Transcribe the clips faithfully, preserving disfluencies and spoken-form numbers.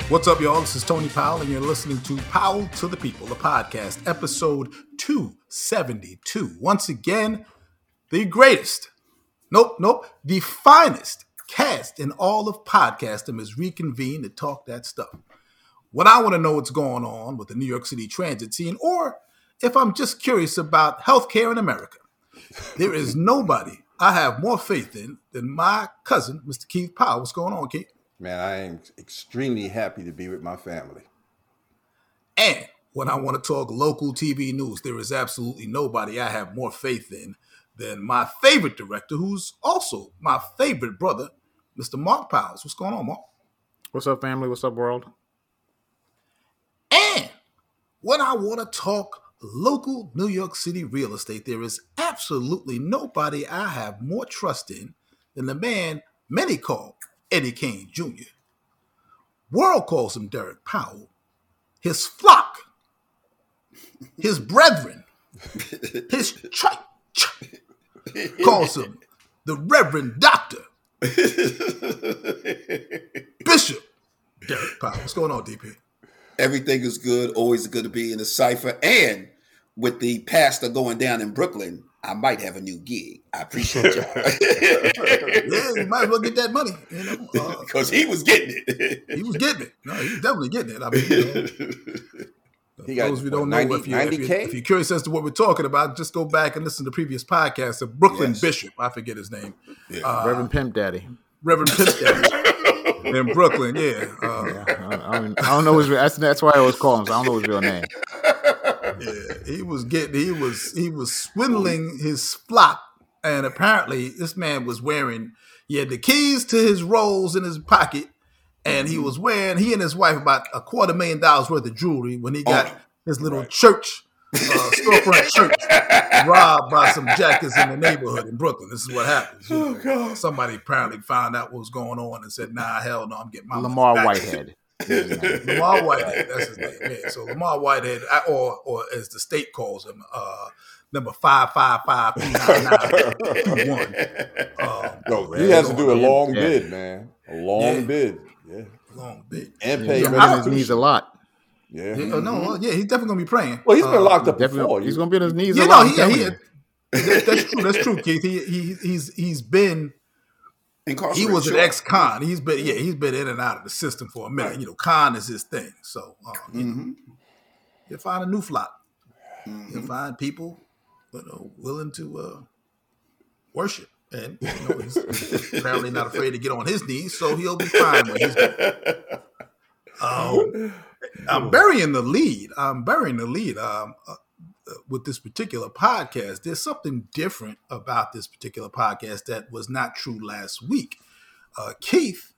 What's up, y'all? This is Tony Powell, and you're listening to Powell to the People, the podcast, episode two seventy-two. Once again, the greatest, nope, nope, the finest cast in all of podcasting is reconvened to talk that stuff. When I want to know what's going on with the New York City transit scene, or if I'm just curious about healthcare in America, there is nobody I have more faith in than my cousin, Mister Keith Powell. What's going on, Keith? Man, I am extremely happy to be with my family. And when I want to talk local T V news, there is absolutely nobody I have more faith in than my favorite director, who's also my favorite brother, Mister Mark Powers. What's going on, Mark? What's up, family? What's up, world? And when I want to talk local New York City real estate, there is absolutely nobody I have more trust in than the man many call Eddie Kane Junior World calls him Derek Powell. His flock, his brethren, his church calls him the Reverend Doctor Bishop Derek Powell. What's going on, D P? Everything is good. Always good to be in the cipher. And with the pastor going down in Brooklyn, I might have a new gig. I appreciate y'all. Yeah, you might as well get that money, you know, because uh, he was getting it. He was getting it. No, he was definitely getting it. I mean, you know, he got, those of you what, don't know, ninety, if, you, ninety if, K? you, if you're curious as to what we're talking about, just go back and listen to previous podcasts of Brooklyn Yes. Bishop. I forget his name. Yeah. Uh, Reverend Pimp Daddy. Reverend Pimp Daddy in Brooklyn. Yeah. Uh, Yeah, I, I, mean, I don't know his. That's that's why I always call him. So I don't know his real name. Yeah, he was getting. He was he was swindling his flock, and apparently this man was wearing. He had the keys to his rolls in his pocket, and he was wearing. He and his wife about a quarter million dollars worth of jewelry when he got Oh, his little right. church uh, storefront church robbed by some jackets in the neighborhood in Brooklyn. This is what happens. You know, Oh, God. Somebody apparently found out what was going on and said, "Nah, hell no, I'm getting my money Lamar back." Whitehead. Lamar Whitehead, that's his name. Yeah. So Lamar Whitehead, or or as the state calls him, uh, number five five five P nine nine two one. Um, No, he has to do a yeah, long yeah. bid, man. A long Yeah. bid. Yeah. long bit. And He's pay gonna be on his restitution. knees a lot. Yeah. Yeah, no, well, yeah, he's definitely gonna be praying. Well, he's been Uh, locked up Definitely, before. he's You- gonna be on his knees Yeah, a no, lot. he, I'm he, telling you. that, that's true. That's true, Keith. He, he he's he's been. He Incarcerated, was an sure. ex-con. He's been, yeah, he's been in and out of the system for a minute. You know, con is his thing. So, um, you know, Mm-hmm. he'll find a new flock. Mm-hmm. He'll find people, you know, willing to uh, worship, and you know, he's apparently not afraid to get on his knees. So he'll be fine when he's gone. Um, I'm burying the lead. I'm burying the lead. Um, uh, with this particular podcast, there's something different about this particular podcast that was not true last week. Uh, Keith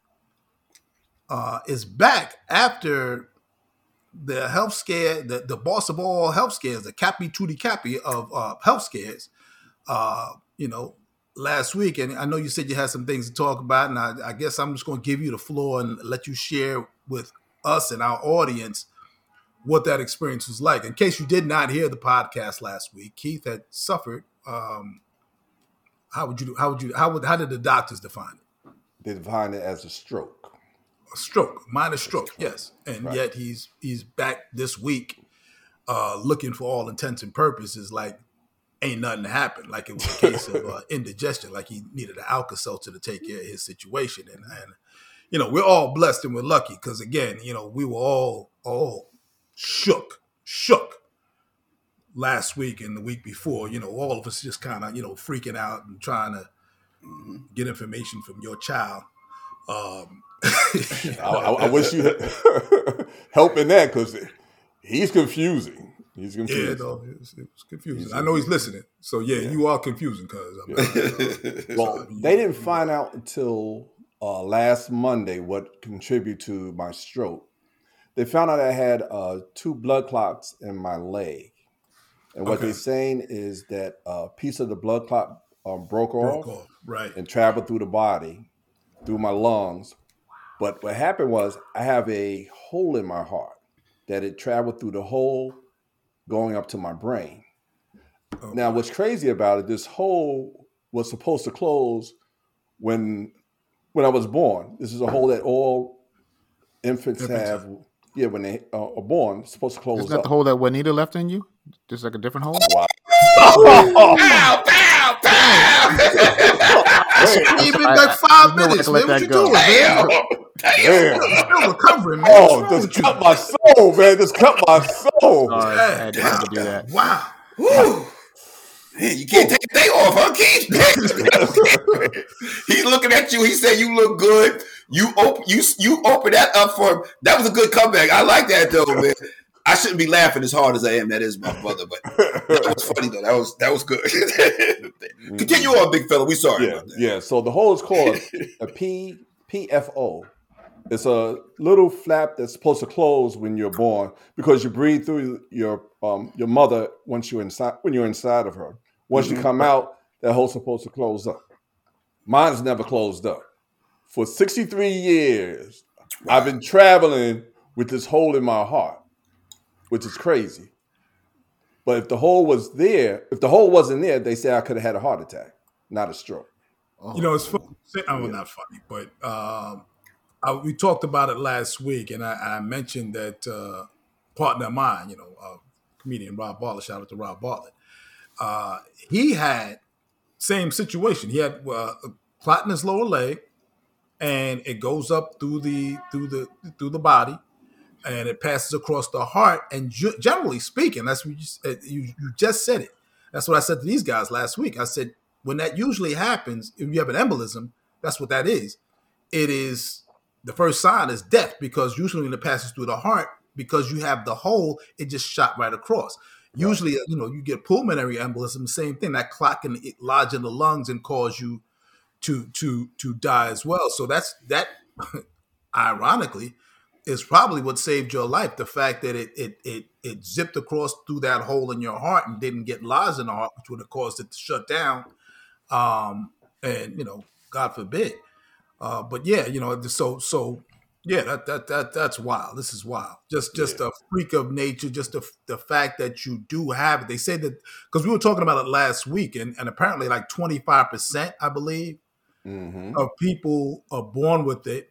uh, is back after the health scare, the, the boss of all health scares, the cappy tutti cappy of uh, health scares. Uh, you know, last week, and I know you said you had some things to talk about, and I, I guess I'm just going to give you the floor and let you share with us and our audience what that experience was like. In case you did not hear the podcast last week, Keith had suffered. Um, how would you? How would you? How would? How did the doctors define it? They define it as a stroke. A stroke, minor stroke, yes. And Right. yet he's he's back this week, uh, looking for all intents and purposes like ain't nothing happened. Like it was a case of uh, indigestion. Like he needed an Alka-Seltzer to take care of his situation. And and you know, we're all blessed and we're lucky because again, you know, we were all all. shook, shook last week and the week before. You know, all of us just kind of, you know, freaking out and trying to get information from your child. Um, I, I, I wish you had help in that because he's confusing. He's yeah, confusing. no, it was, it was confusing. He's I know he's listening. So, yeah, Yeah. you are confusing because I'm not, uh, Well, they didn't find out until uh, last Monday what contributed to my stroke. They found out I had uh, two blood clots in my leg. And what Okay. they're saying is that a piece of the blood clot um, broke, broke off off. Right. and traveled through the body, through my lungs. But what happened was I have a hole in my heart that it traveled through the hole going up to my brain. Oh, Now, what's crazy about it, this hole was supposed to close when when I was born. This is a hole that all infants Infants have. Yeah, when they uh, are born, it's supposed to close Isn't that up. the hole that Juanita left in you? Just like a different hole? Wow. Pow, pow, pow. It's been I- like I- five there's no way I minutes, can man. let What that you go. doing, man? Damn. Damn. You're still recovering, man. Oh, What's wrong just with you? cut my soul, man. Just cut my soul. Sorry, I had, to- had to do Damn. that. Wow. Whew. Man, you can't take a day off, huh, Keith? He's looking at you. He said you look good. You open you you open that up for him. That was a good comeback. I like that though, man. I shouldn't be laughing as hard as I am. That is my brother, but that was funny though. That was that was good. Continue on, big fella. We sorry Yeah, about that. yeah. So the hole is called a P PFO. It's a little flap that's supposed to close when you're born because you breathe through your um your mother once you're inside when you're inside of her. Once Mhm. you come out, that hole's supposed to close up. Mine's never closed up. For sixty-three years, I've been traveling with this hole in my heart, which is crazy. But if the hole was there, if the hole wasn't there, they say I could have had a heart attack, not a stroke. You know, it's funny. I mean, not funny, but um, I, we talked about it last week, and I, I mentioned that uh, partner of mine, you know, uh, comedian Rob Bartlett, shout out to Rob Bartlett, uh, he had same situation. He had uh, a clot in his lower leg, and it goes up through the through the through the body, and it passes across the heart. And ju- generally speaking, that's what you, uh, you you just said it. That's what I said to these guys last week. I said when that usually happens, if you have an embolism, that's what that is. It is the first sign is death because usually when it passes through the heart, because you have the hole, it just shot right across. Usually, you know, you get pulmonary embolism, same thing. That clot can lodge in the lungs and cause you to to to die as well. So that's that. Ironically, is probably what saved your life. The fact that it it it it zipped across through that hole in your heart and didn't get lodged in the heart, which would have caused it to shut down. Um, and you know, God forbid. Uh, but yeah, you know, so so yeah, that that that that's wild. This is wild. Just just Yeah. a freak of nature. Just the the fact that you do have it. They say that because we were talking about it last week, and and apparently like twenty five percent, I believe, Mm-hmm. of people are born with it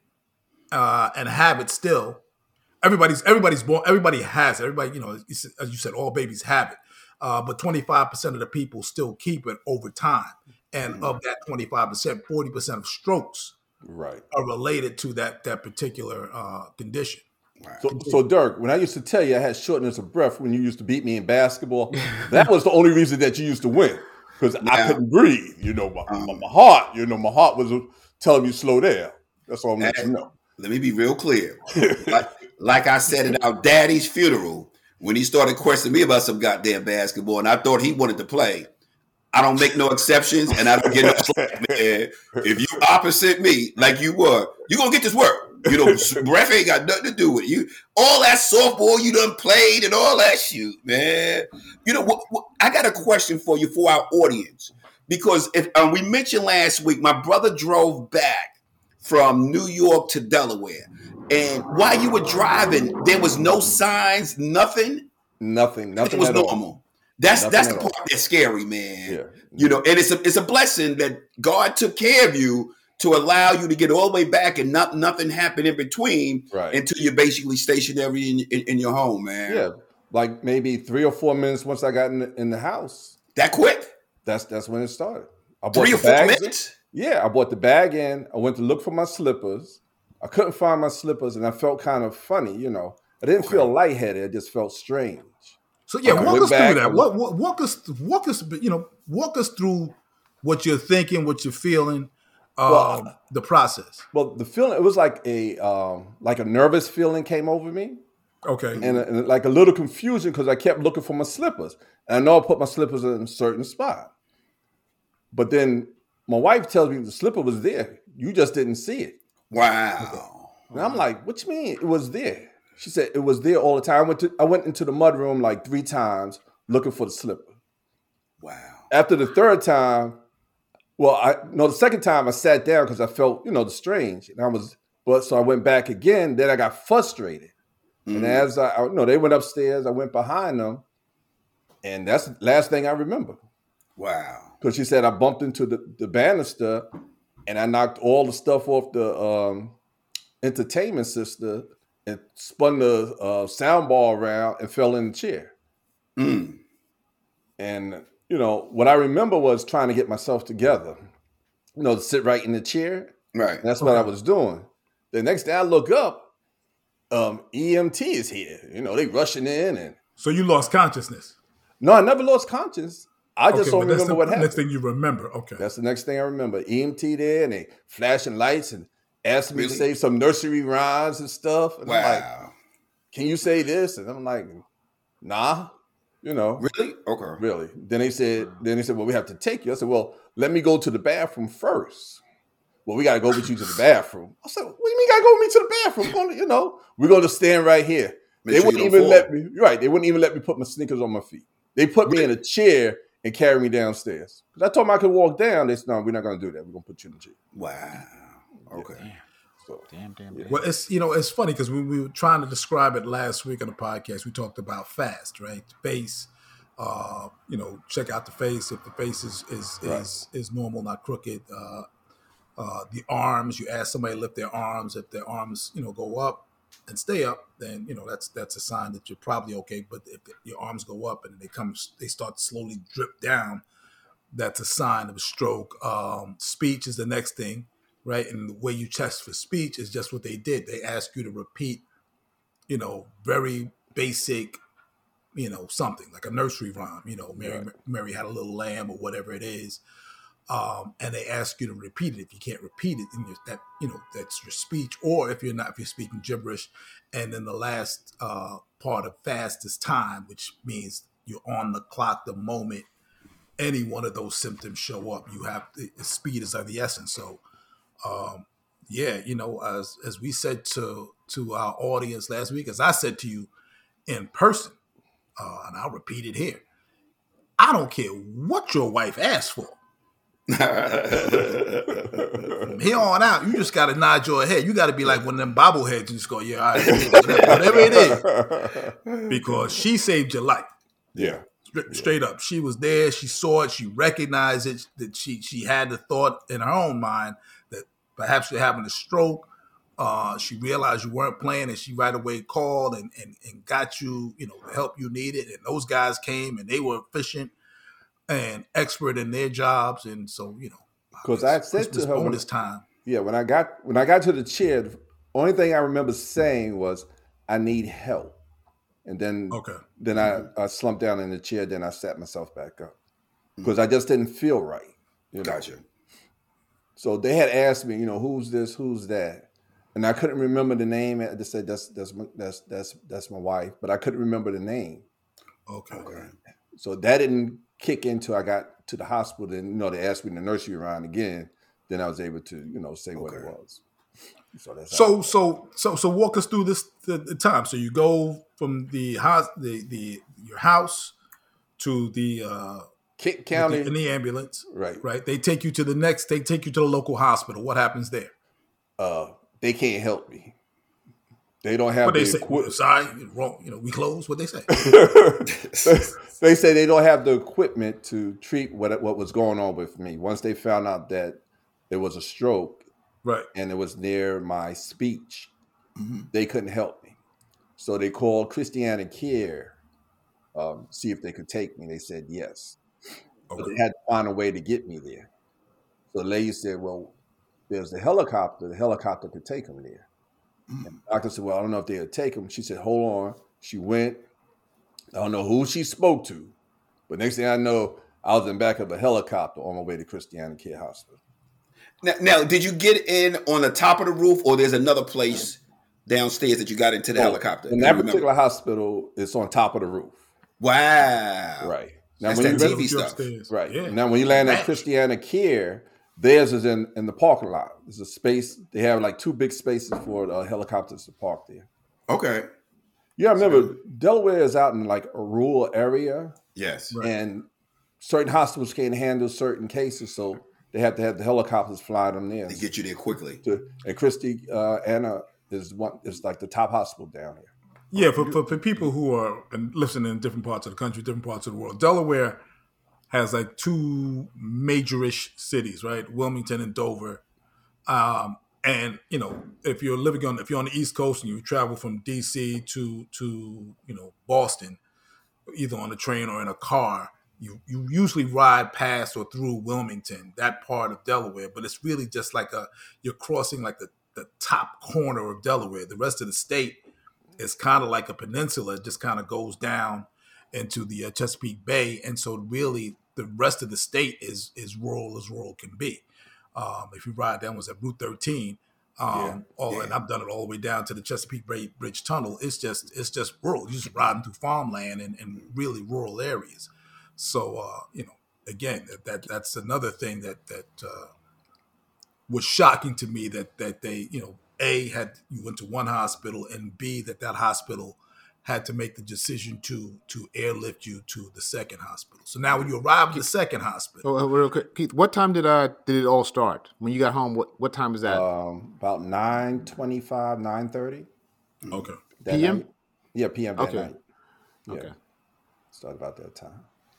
uh, and have it still. Everybody's everybody's born. Everybody has it. Everybody, you know, it's- as you said, all babies have it. Uh, but twenty-five percent of the people still keep it over time. And of that twenty-five percent, forty percent of strokes Right. are related to that that particular uh, condition. So, so Dirk, when I used to tell you I had shortness of breath when you used to beat me in basketball, that was the only reason that you used to win because I Yeah. couldn't breathe. You know, my, Um, my, my heart. You know, my heart was telling me slow down. That's all I'm letting you know. Let me be real clear. Like, like I said at our daddy's funeral, when he started questioning me about some goddamn basketball, and I thought he wanted to play. I don't make no exceptions, and I don't get no slack, man. If you opposite me like you were, you gonna get this work. You know, breath ain't got nothing to do with it. You. All that softball you done played and all that shoot, man. You know, what, what, I got a question for you for our audience because if um, we mentioned last week, my brother drove back from New York to Delaware, and while you were driving, there was no signs, nothing. Nothing. Nothing It was at all. normal. That's Nothing that's at the all. part that's scary, man. Yeah. You know, and it's a it's a blessing that God took care of you to allow you to get all the way back and not nothing happened in between Right. until you're basically stationary in, in, in your home, man. Yeah. Like maybe three or four minutes once I got in the, in the house. That quick? That's that's when it started. I bought Three the or four bags in. minutes? Yeah, I bought the bag in. I went to look for my slippers. I couldn't find my slippers, and I felt kind of funny. You know, I didn't feel lightheaded. I just felt strange. So yeah, I walk went us back, through I that. Walk, walk, walk us, walk us, you know, walk us through what you're thinking, what you're feeling, um, Well, the process. Well, the feeling it was like a um, like a nervous feeling came over me, Okay. and, and like a little confusion because I kept looking for my slippers, and I know I put my slippers in a certain spot, but then my wife tells me the slipper was there. You just didn't see it, Wow. and I'm like, "What you mean it was there?" She said it was there all the time. I went to I went into the mud room like three times looking for the slipper. Wow. After the third time, well, I no, the second time I sat down because I felt, you know, the strange, and I was, but so I went back again. Then I got frustrated, Mm. and as I, I, no, they went upstairs. I went behind them, and that's the last thing I remember Wow. because she said I bumped into the, the banister, and I knocked all the stuff off the um, entertainment system, and spun the uh, sound ball around and fell in the chair. Mm. And, you know, what I remember was trying to get myself together, you know, to sit right in the chair. Right. And that's what I was doing. The next day I look up, um, E M T is here. You know, they rushing in. And So you lost consciousness. no, I never lost consciousness. I just Okay, don't but that's remember the what happened. next thing you remember. Okay. That's the next thing I remember. E M T there, and they flashing lights and asking me Really? to say some nursery rhymes and stuff. And I'm like, Wow. can you say this? And I'm like, nah, you know, Really? Okay. really. Then they said, then they said, well, we have to take you. I said, well, let me go to the bathroom first. Well, we got to go with you to the bathroom. I said, what do you mean, got to go with me to the bathroom? We're gonna, you know, we're going to stand right here. Make they sure wouldn't you don't even fall. let me. Right? They wouldn't even let me put my sneakers on my feet. They put me in a chair and carry me downstairs. Because I told them I could walk down. They said, no, we're not going to do that. We're going to put you in the chair. Wow. Okay. So, Damn, damn, damn. Well, it's you know it's funny because we, we were trying to describe it last week on the podcast. We talked about fast, right? The face, uh, you know, check out the face if the face is is Right. is, is normal, not crooked. Uh, uh, the arms, you ask somebody to lift their arms. If their arms, you know, go up and stay up, then you know that's that's a sign that you're probably okay. But if your arms go up and they come, they start to slowly drip down, that's a sign of a stroke. Um, speech is the next thing. Right. And the way you test for speech is just what they did. They ask you to repeat, you know, very basic, you know, something like a nursery rhyme, you know, Mary, Right. Mary had a little lamb or whatever it is. Um, and they ask you to repeat it. If you can't repeat it, then you're, that, you know, that's your speech. Or if you're not, if you're speaking gibberish. And then the last uh, part of fast is time, which means you're on the clock the moment any one of those symptoms show up. You have, the speed is of the essence. So, Um, yeah, you know, as as we said to to our audience last week, as I said to you in person, uh, and I'll repeat it here. I don't care what your wife asks for. From here on out, you just got to nod your head. You got to be like one of them bobbleheads and just go, yeah, all right, whatever it is, because she saved your life. yeah. Straight, straight up, she was there. She saw it. She recognized it. That she she had the thought in her own mind that perhaps you're having a stroke. Uh, she realized you weren't playing, and she right away called and, and and got you, you know, the help you needed. And those guys came, and they were efficient and expert in their jobs. And so, you know, Because I said to her, when, bonus time. yeah, when I got when I got to the chair, the only thing I remember saying was, I need help. And then Okay. then I, I slumped down in the chair, then I sat myself back up. Because I just didn't feel right. You know? Gotcha. So they had asked me, you know, who's this, who's that? And I couldn't remember the name. I just said that's that's my, that's that's that's my wife, but I couldn't remember the name. Okay. Okay. So that didn't kick in until I got to the hospital. And you know, they asked me in the nursery round again. Then I was able to, you know, say what it Okay. was. So that's how So so so so walk us through this the, the time. So you go from the house, the the your house to the uh, Kent County, in the ambulance, right? right? They take you to the next. They take you to the local hospital. What happens there? Uh, they can't help me. They don't have What they the say? equipment. Sorry, wrong. You know, we close. What they say? They say they don't have the equipment to treat what what was going on with me. Once they found out that it was a stroke Right. and it was near my speech, Mhm. they couldn't help me. So they called Christiana Care, um, see if they could take me. They said yes. But Okay. they had to find a way to get me there. So the lady said, well, there's the helicopter. The helicopter could take him there. And the doctor said, well, I don't know if they'll take him. She said, hold on. She went. I don't know who she spoke to. But next thing I know, I was in the back of a helicopter on my way to Christiana Care Hospital. Now, now, did you get in on the top of the roof, or there's another place downstairs that you got into the helicopter? In Do that you remember? particular hospital, it's on top of the roof. Wow. Right. Now, That's when that you T V You stuff. upstairs. Right. Yeah. Now, when you land at Match. Christiana Care, theirs is in, in the parking lot. There's a space. They have like two big spaces for uh, helicopters to park there. Okay. Yeah, I remember Delaware is out in like a rural area, Yes. Right. and certain hospitals can't handle certain cases, so they have to have the helicopters fly them there. To get you there quickly. To- and Christy uh, Anna is one is like the top hospital down here. Yeah, for, for, for people who are and listening in different parts of the country, different parts of the world, Delaware has like two majorish cities, right? Wilmington and Dover. Um, and you know, if you're living on, if you're on the East Coast and you travel from D C to to you know Boston, either on a train or in a car, you you usually ride past or through Wilmington, that part of Delaware. But it's really just like a you're crossing like the the top corner of Delaware. The rest of the state is kind of like a peninsula. It just kind of goes down into the uh, Chesapeake Bay, and so really the rest of the state is is rural as rural can be. Um, if you ride down, was at Route thirteen, um, Yeah, all, yeah. and I've done it all the way down to the Chesapeake Bay Bridge Tunnel. It's just it's just rural. You're just riding through farmland and, and really rural areas. So uh, you know, again, that, that that's another thing that that uh, was shocking to me that that they you know a had you went to one hospital and b that that hospital had to make the decision to to airlift you to the second hospital. So now when you arrive at the second hospital, Oh, real quick, Keith, what time did uh did it all start? When you got home, what what time was that? Um, about nine twenty-five, nine thirty. okay, That P M? night. Yeah, P M that Okay. night. Yeah. Okay. Started about that time.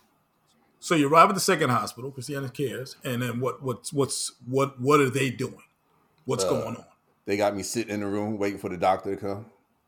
so you arrive at the second hospital, Christiana Cares, and then what what's what's what what are they doing? What's Uh, going on? They got me sitting in the room waiting for the doctor to come.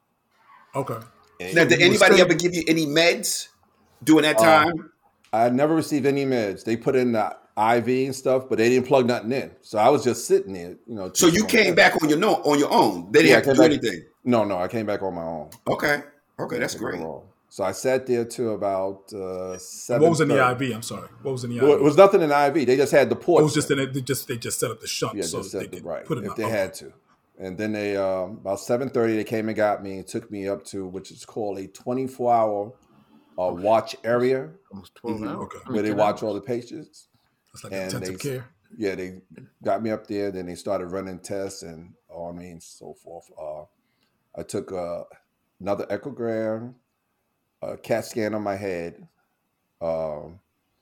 Okay, And Now, did you anybody spend- ever give you any meds during that Uh, time? I never received any meds. They put in the I V and stuff, but they didn't plug nothing in. So I was just sitting there, you know. So you taking came my- back on your no, on your own. They didn't Yeah, I have to came do back- anything. No, no, I came back on my own. Okay. Okay, that's great. Overall. So I sat there till about uh, seven. what was in the I V? I'm sorry, what was in the I V? Well, it was nothing in the I V. They just had the port. it was just in it. They just they just set up the shunt Yeah, so just that they set the could right put it if in. they Okay. had to. And then they um, about seven thirty they came and got me and took me up to which is called a twenty-four hour uh, watch area Almost twelve Mhm. hours. Okay. I mean, where they ten watch hours. all the patients. That's like And intensive they- care. Yeah, they got me up there. Then they started running tests and all I mean so forth. Uh, I took uh, another echogram, a CAT scan on my head. Um,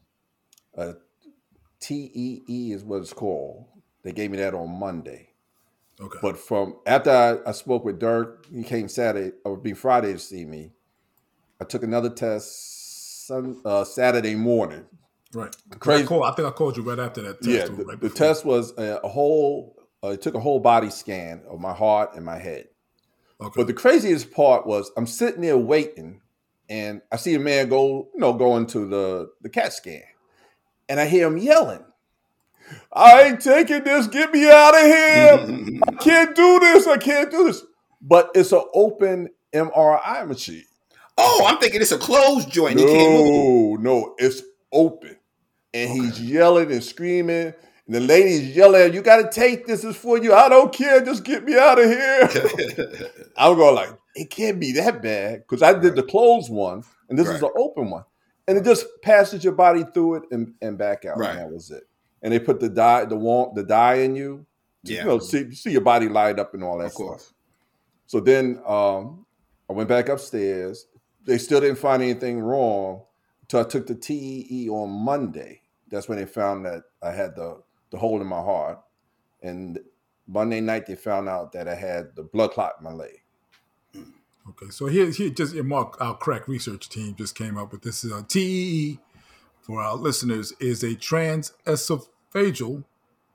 a T E E is what it's called. They gave me that on Monday. Okay. But from after I, I spoke with Dirk, he came Saturday or be Friday to see me. I took another test sun, uh, Saturday morning. Right. Crazy. I, called, I think I called you right after that test. Yeah, or the, right the before. test was a, a whole. Uh, it took a whole body scan of my heart and my head. Okay. But the craziest part was I'm sitting there waiting, and I see a man go, you know, go into the the CAT scan, and I hear him yelling, "I ain't taking this! Get me out of here! I can't do this! I can't do this!" But it's an open M R I machine. Oh, I'm thinking it's a closed joint. You can't move. No, no, it's open. And he's yelling and screaming. And the lady's yelling, "You got to take this. It's for you. I don't care. Just get me out of here." I'm going like, it can't be that bad. Because I did the closed one. And this is Right. the open one. And it just passes your body through it and, and back out. Right. And that was it. And they put the dye, the warm, the dye in you. Yeah. You know, see, see your body light up and all that Of course. stuff. So then um, I went back upstairs. They still didn't find anything wrong until I took the T E E on Monday. That's when they found that I had the, the hole in my heart. And Monday night, they found out that I had the blood clot in my leg. Okay, so here, here just Mark, our crack research team just came up with this. Uh, T E E, for our listeners, is a transesophageal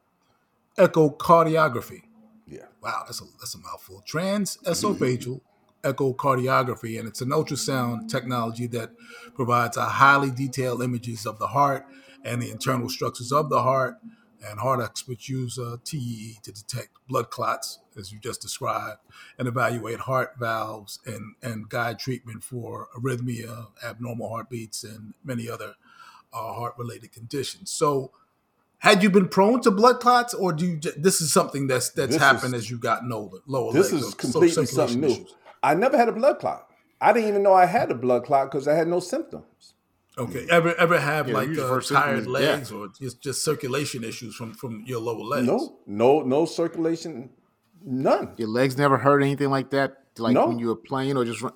echocardiography. Yeah. Wow, that's a that's a mouthful. Transesophageal echocardiography, and it's an ultrasound technology that provides a highly detailed images of the heart and the internal structures of the heart. And heart experts use uh, T E E to detect blood clots, as you just described, and evaluate heart valves and, and guide treatment for arrhythmia, abnormal heartbeats, and many other uh, heart-related conditions. So, had you been prone to blood clots, or do you? J- this is something that's that's This happened is- as you gotten older, lower This legs, is or completely circulation something new. issues? I never had a blood clot. I didn't even know I had a blood clot because I had no symptoms. Okay, ever ever have Yeah, like usually uh, first symptom tired is legs or just, just circulation issues from, from your lower legs? No, no, no circulation, none. Your legs never hurt anything like that, like No. when you were playing or just run.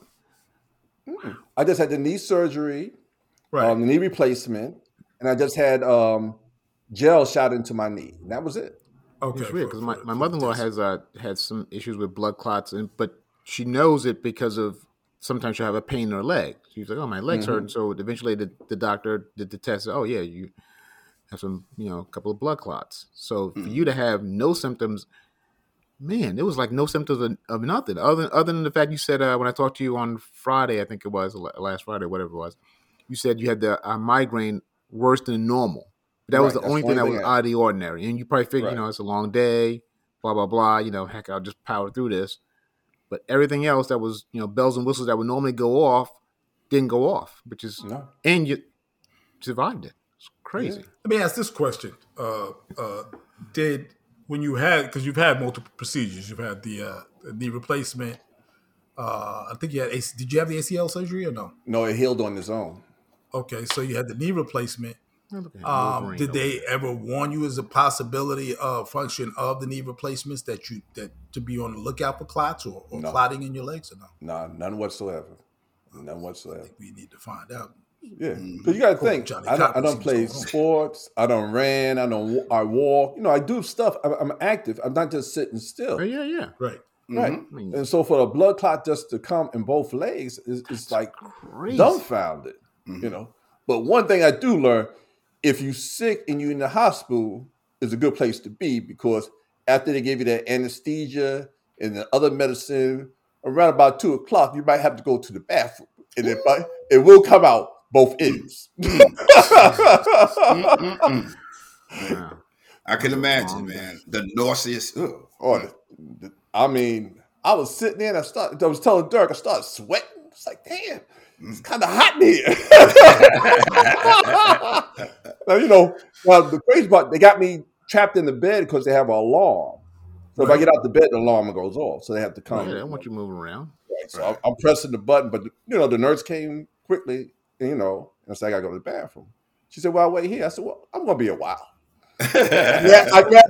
I just had the knee surgery, Right. um, the knee replacement, and I just had um, gel shot into my knee. And that was it. okay. It's weird for- because my, for- my for mother in law this. has uh, had some issues with blood clots, and but she knows it because of sometimes she'll have a pain in her leg. She's like, "Oh, my legs hurt," and so eventually the, the doctor did the test. Oh, yeah, you have some, you know, a couple of blood clots. So for you to have no symptoms, man, there was like no symptoms of, of nothing other other than the fact you said uh, when I talked to you on Friday, I think it was last Friday, whatever it was. You said you had the uh, migraine worse than normal. But that Right, was the that's only the thing that only was thing I- out of the ordinary. And you probably figured, Right. you know, it's a long day, blah blah blah. You know, heck, I'll just power through this. But everything else that was, you know, bells and whistles that would normally go off didn't go off, which is No. and you survived it. It's crazy. Yeah. Let me ask this question: uh, uh, Did when you had because you've had multiple procedures, you've had the, uh, the knee replacement. Uh, I think you had. A C, did you have the A C L surgery or no? No, it healed on its own. Okay, so you had the knee replacement. Look at Um, Wolverine did over they there. ever warn you as a possibility of function of the knee replacements that you that to be on the lookout for clots or, or No. clotting in your legs or no? Nah, none whatsoever. None whatsoever. We need to find out. Yeah, because you got to Poor think. Johnny I don't, I Cochran don't seems play going on. sports. I don't ran. I don't. wa- I walk. You know, I do stuff. I'm, I'm active. I'm not just sitting still. Oh, yeah, yeah. Right. Right. I mean, And so for a blood clot just to come in both legs is, is like crazy. dumbfounded. You know. But one thing I do learn: if you sick and you're in the hospital, is a good place to be because after they give you that anesthesia and the other medicine, around about two o'clock, you might have to go to the bathroom, and it might, it will come out both ends. Mm-mm. Wow. I can imagine, Long man. The nauseous. Ugh. Or the, the, I mean, I was sitting there and I started. I was telling Dirk, I started sweating. It's like, damn, it's kind of hot in here. Now, you know, well, the crazy part, they got me trapped in the bed because they have an alarm. So if I get out the bed, the alarm goes off. So they have to come. Yeah, I want you moving around. Right. So I'm, I'm pressing the button, but you know, the nurse came quickly, you know, and said I gotta go to the bathroom. She said, "Well, I'll wait here." I said, "Well, I'm gonna be a while." Yeah, I got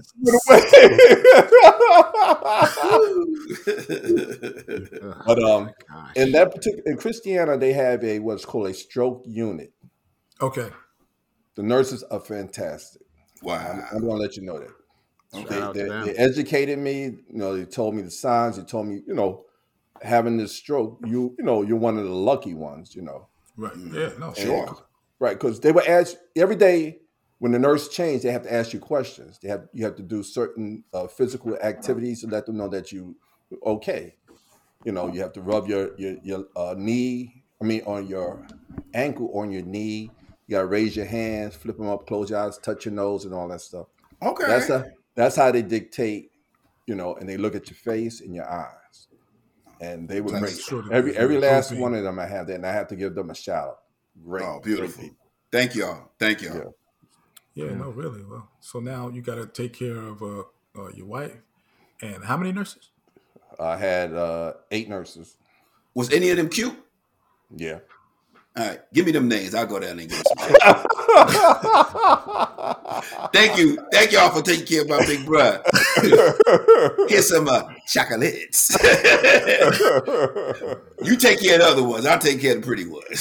it away. But um, Gosh. in that particular in Christiana, they have a what's called a stroke unit. Okay. The nurses are fantastic. Wow. I'm, I'm gonna let you know that. Shout They, out to they, them. they educated me. You know, they told me the signs. They told me, you know, having this stroke, you you know, you're one of the lucky ones. You know, Right. Yeah. No. And- Sure. right? Because they would ask every day when the nurse changed, they have to ask you questions. They have you have to do certain uh, physical activities to let them know that you okay. You know, you have to rub your your your uh, knee. I mean, on your ankle, on your knee. You gotta raise your hands, flip them up, close your eyes, touch your nose, and all that stuff. Okay. That's a, that's how they dictate, you know, and they look at your face and your eyes, and they would Make bring sure that every they're every last healthy. one of them. I have that, and I have to give them a shout out. Great, Oh, great beautiful. people. Thank y'all. Thank y'all. Yeah. Yeah. No. Really. Well. So now you got to take care of uh, uh, your wife and how many nurses? I had uh, eight nurses. Was any of them cute? Yeah. All right, give me them names. I'll go down and get some. Thank you. Thank y'all for taking care of my big brother. Here's some uh, chocolates. You take care of the other ones. I'll take care of the pretty ones.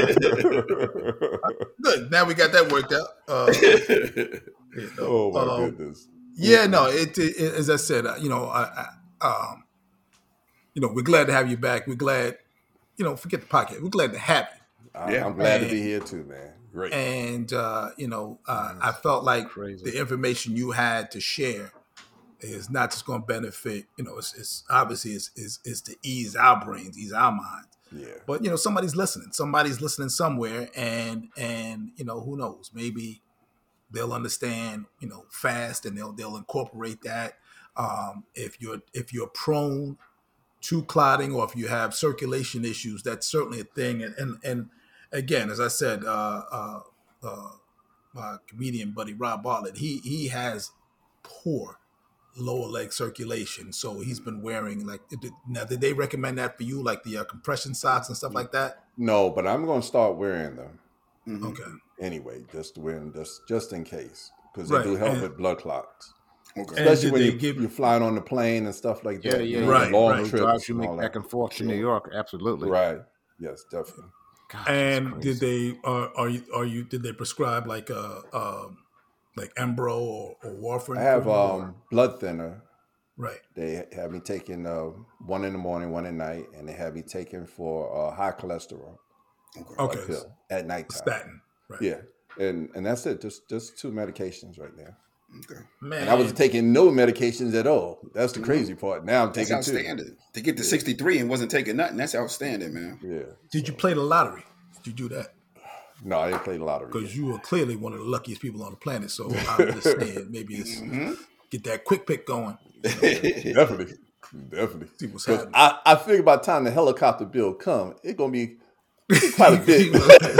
Good. Now we got that worked out. Uh, you know, Oh my um, goodness. Yeah, no. It, it as I said, uh, you know, I, I, um, you know, we're glad to have you back. We're glad, you know, forget the podcast. We're glad to have you. I, Yeah. I'm glad to And- be here too, man. Great. And uh, you know, uh, I felt like Crazy. the information you had to share is not just going to benefit. You know, it's, it's obviously is is is to ease our brains, ease our minds. Yeah. But you know, somebody's listening. Somebody's listening somewhere, and and you know, who knows? Maybe they'll understand. You know, fast, and they'll they'll incorporate that. Um, if you're if you're prone to clotting, or if you have circulation issues, that's certainly a thing. And and, and again, as I said, uh, uh, uh, my comedian buddy Rob Bartlett, he he has poor lower leg circulation, so he's been wearing like. Now, did they recommend that for you, like the uh, compression socks and stuff like that? No, but I'm going to start wearing them Mhm. Okay, anyway, just to wear them just just in case, because Right, they do help and- with blood clots. Okay. And Especially did when they you, give- you're flying on the plane and stuff like Yeah, that. yeah, you know, Right, long right. trips Drives you and make all back that. and forth to New York. Absolutely. Right. Yes, definitely. Gosh, that's and crazy. did they are are you are you did they prescribe like uh um like Embro or, or warfarin? I have for you, or- um, blood thinner. right. They have me taking uh, one in the morning, one at night, and they have me taking for uh, high cholesterol Okay. Okay, pill at nighttime. statin. Right. Yeah, and and that's it. Just just two medications right now. Okay. Man, And I was taking no medications at all. That's the crazy part. Now I'm That's taking two. outstanding. To get to sixty-three and wasn't taking nothing, that's outstanding, man. Yeah. did you play the lottery? Did you do that? No, I didn't play the lottery. Because you were clearly one of the luckiest people on the planet. So I'm just saying, maybe it's Mm-hmm. get that quick pick going. Definitely. Definitely. See what's 'Cause happening. I, I figure by the time the helicopter bill come, it's gonna be quite a bit.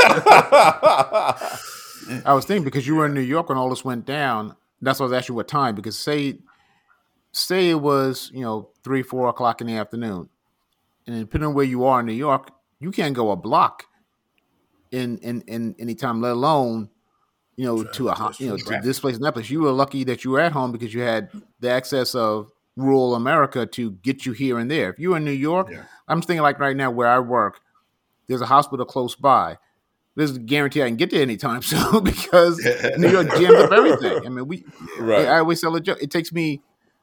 I was thinking because you were in New York when all this went down. That's why I was asking you what time. Because say, say it was you know three, four o'clock in the afternoon, and depending on where you are in New York, you can't go a block in in in any time, let alone you know to a ho- you know to this place and that place. You were lucky that you were at home because you had the access of rural America to get you here and there. If you were in New York, Yeah. I'm thinking like right now where I work, there's a hospital close by. There's a guarantee I can get there anytime soon because New York jams up everything. I mean, we. Right. I always tell a joke. It takes me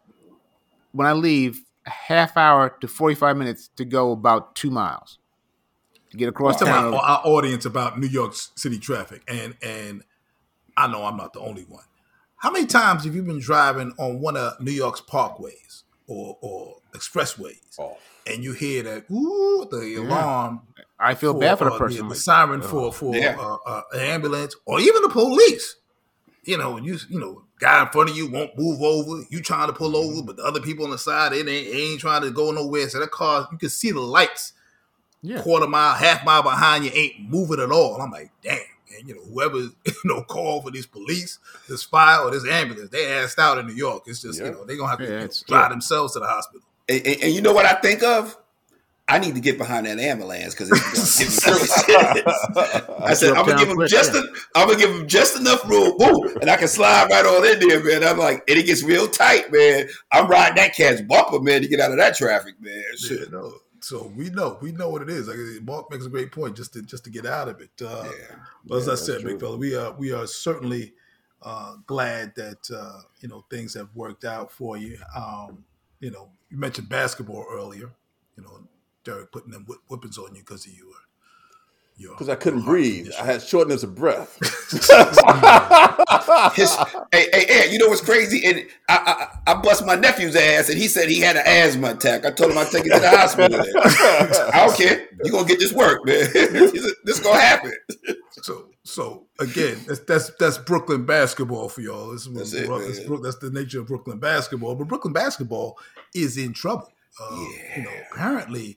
when I leave a half hour to forty-five minutes to go about two miles to get across Tell town. our, our audience about New York City traffic, and and I know I'm not the only one. How many times have you been driving on one of New York's parkways or or expressways, Oh. and you hear that ooh the alarm? I feel bad for the uh, person. the, like- siren for for Yeah. uh, uh, an ambulance or even the police. You know, you you know, guy in front of you won't move over. You trying to pull over, but the other people on the side they ain't, they ain't trying to go nowhere. So that car, you can see the lights Yeah. quarter mile, half mile behind you, ain't moving at all. I'm like, damn, man. You know, whoever you know called for these police, this fire or this ambulance, they assed out in New York. It's just Yeah. you know they gonna have to Yeah, you know, it's- drive yeah. themselves to the hospital. And, and, and you know what I think of? I need to get behind that ambulance because it's going to get me through. I said, I'm gonna give him Quick, just yeah. a, I'm gonna give him just enough room, woo, and I can slide right on in there, man. I'm like, and it gets real tight, man. I'm riding that cat's bumper, man, to get out of that traffic, man. Shit. Yeah, no. So we know, we know what it is. Like Mark makes a great point, just to just to get out of it. Uh, Yeah. But as Yeah, I that's said, true. big fella, we are we are certainly uh, glad that uh, you know things have worked out for you. Um, you know, you mentioned basketball earlier. You know, Derek putting them whip- whippings on you because of your your Because I couldn't your heart breathe. condition. I had shortness of breath. His, hey, hey, hey, you know what's crazy? And I, I, I bust my nephew's ass, and he said he had an asthma attack. I told him I'd take it to the hospital. I don't care. You're gonna get this work, man. This is gonna happen. So, so again, that's that's that's Brooklyn basketball for y'all. This is That's it, Brook- that's, man. Brook- that's the nature of Brooklyn basketball. But Brooklyn basketball is in trouble. Uh, You know, apparently,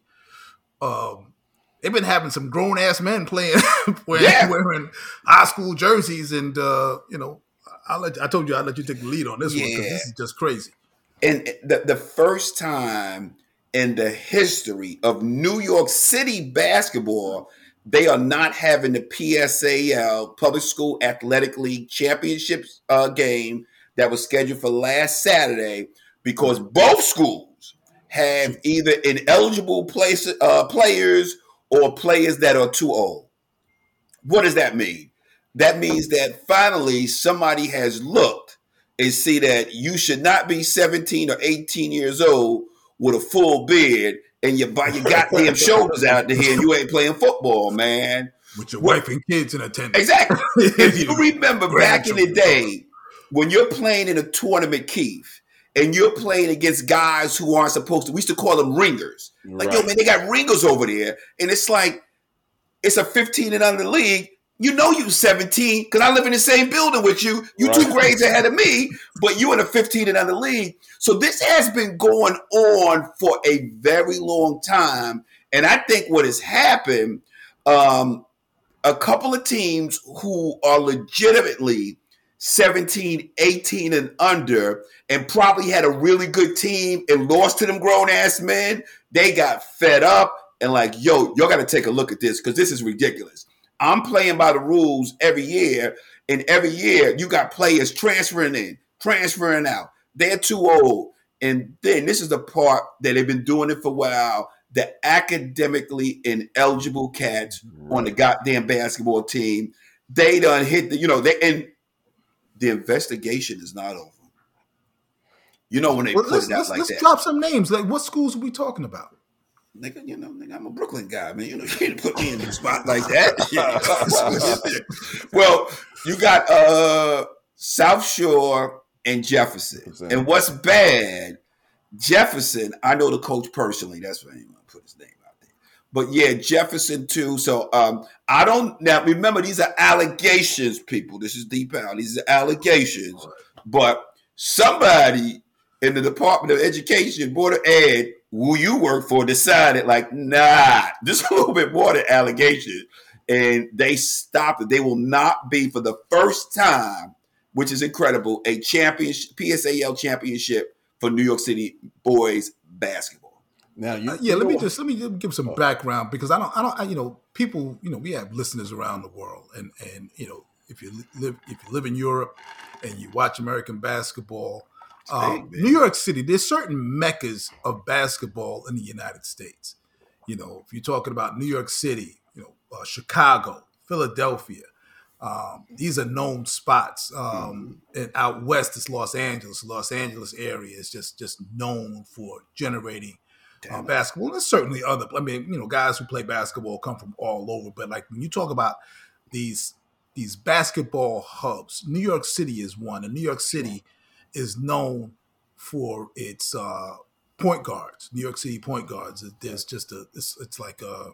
um, they've been having some grown ass men playing, wearing, Yeah. wearing high school jerseys, and uh, you know, I let I told you I'd let you take the lead on this one because Yeah. this is just crazy. And the, the first time in the history of New York City basketball, they are not having the P S A L, Public School Athletic League Championship uh, game that was scheduled for last Saturday because both schools have either ineligible place, uh, players or players that are too old. What does that mean? That means that finally somebody has looked and see that you should not be seventeen or eighteen years old with a full beard and you by your goddamn shoulders out to here and you ain't playing football, man. With your What- wife and kids in attendance. Exactly. If you remember back in the Grandchildren. day when you're playing in a tournament, Keith, and you're playing against guys who aren't supposed to, we used to call them ringers. Like, yo, Right. man, they got ringers over there. And it's like, it's a fifteen and under league. You know you seventeen because I live in the same building with you. You two Right. grades ahead of me, but you in a fifteen and under league. So this has been going on for a very long time. And I think what has happened, um, a couple of teams who are legitimately seventeen, eighteen and under and probably had a really good team and lost to them grown-ass men, they got fed up and like, yo, y'all got to take a look at this because this is ridiculous. I'm playing by the rules every year, and every year you got players transferring in, transferring out. They're too old. And then this is the part that they've been doing it for a while. The academically ineligible cats on the goddamn basketball team, they done hit the, you know, they and the investigation is not over. You know when they Well, put let's it out let's, like let's that. drop some names. Like, what schools are we talking about? Nigga, you know, nigga, I'm a Brooklyn guy, man. You know, you can't put me in the spot like that. Well, you got uh South Shore, and Jefferson. Exactly. And what's bad, Jefferson, I know the coach personally. That's why I didn't want to put his name out there. But yeah, Jefferson too. So um, I don't now remember these are allegations, people. This is deep out. These are allegations. But somebody in the Department of Education, Board of Ed, who you work for, decided like, nah, just a little bit more than allegations. And they stopped it. They will not be for the first time, which is incredible, a championship, P S A L championship for New York City boys basketball. Now, you, Uh, yeah, you let me know- just let me give some background because I don't I don't I, you know people you know we have listeners around the world and and you know if you li- live if you live in Europe and you watch American basketball, uh, big, man. New York City, there's certain meccas of basketball in the United States. You know, if you're talking about New York City, you know, uh, Chicago, Philadelphia. Um, these are known spots. Um, and out west, it's Los Angeles. Los Angeles area is just just known for generating uh, basketball. There's certainly other. I mean, you know, guys who play basketball come from all over. But like when you talk about these these basketball hubs, New York City is one, and New York City is known for its uh, point guards. New York City point guards. There's just a. It's, it's like a.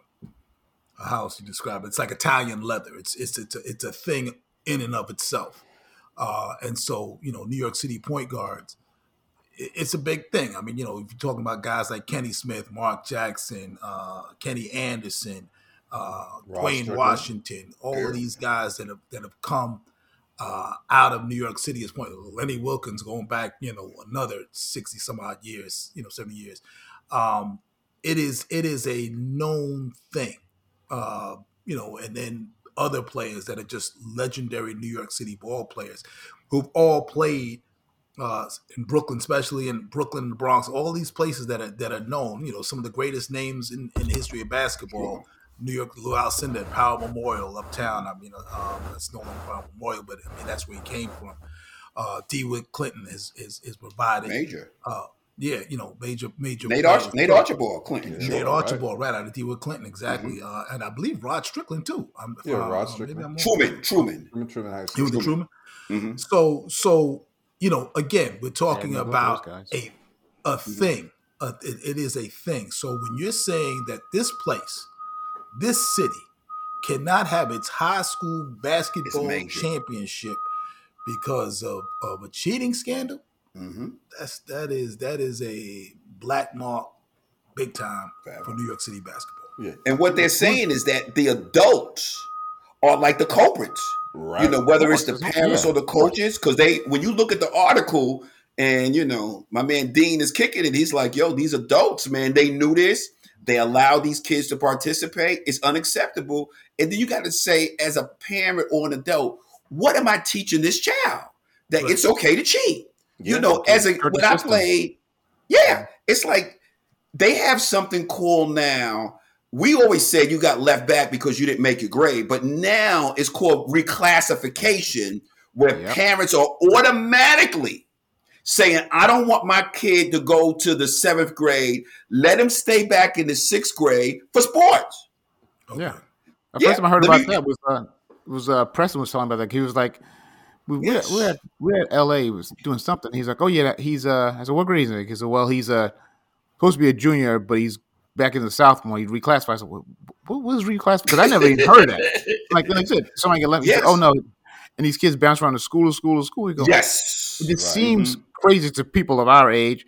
A house you describe it. It's like Italian leather. It's it's it's a, it's a thing in and of itself. Uh, and so you know, New York City point guards, it, it's a big thing. I mean, you know, if you're talking about guys like Kenny Smith, Mark Jackson, uh, Kenny Anderson, uh, Ross Dwayne Strickland. Washington, all Yeah. of these guys that have that have come uh, out of New York City as point. Lenny Wilkins going back, you know, another sixty some odd years, you know, seventy years. Um, it is it is a known thing. Uh, you know, and then other players that are just legendary New York City ball players who've all played uh, in Brooklyn, especially in Brooklyn and the Bronx, all these places that are that are known. You know, some of the greatest names in, in the history of basketball. Sure. New York, Lou Alcindor at Power Memorial uptown. I mean, um, it's no longer Power Memorial, but I mean that's where he came from. Uh, DeWitt Clinton is is, is provided. Major. Uh, yeah, you know, major major. Nate, players. Arch- Nate Archibald Clinton. Yeah. Nate Sure, Archibald, right out of DeWitt Clinton, exactly, uh, and I believe Rod Strickland too. I'm, Yeah, uh, Rod uh, Strickland. maybe I'm wrong. Truman. Truman. I'm in Truman High He School. was the Truman. hmm So, so you know, again, we're talking Yeah, I know about those guys. a a thing. Uh, it, it is a thing. So when you're saying that this place, this city, cannot have its high school basketball major. championship because of, of a cheating scandal, hmm that's that is that is a black mark, big time Fair for New York City basketball. Yeah. And what they're saying is that the adults are like the culprits. Right. You know, whether it's the Yeah. parents or the coaches, because they, when you look at the article, and you know, my man Dean is kicking it. He's like, "Yo, these adults, man, they knew this. They allow these kids to participate. It's unacceptable." And then you got to say, as a parent or an adult, what am I teaching this child? That Right. it's okay to cheat. Yeah. You know, as a Certain when I systems. played, yeah, it's like they have something called now. We always said you got left back because you didn't make your grade, but now it's called reclassification, where Yep. parents are automatically saying, I don't want my kid to go to the seventh grade. Let him stay back in the sixth grade for sports. Okay. Yeah. The Yeah, first time I heard let about me- that was uh, was uh, Preston was talking about that. He was like, we, we're, Yes. we're, at, we're at L A. He was doing something. He's like, oh yeah, he's uh, I said, what grade is he? He said, well, he's uh, supposed to be a junior, but he's back in the sophomore. He reclassified. I said, what, what was reclassified? Because I never even heard of that. Like, like I said, somebody get left. He Yes. said, oh no, and these kids bounce around to school to school to school. He goes, Yes. it just Right. seems crazy to people of our age,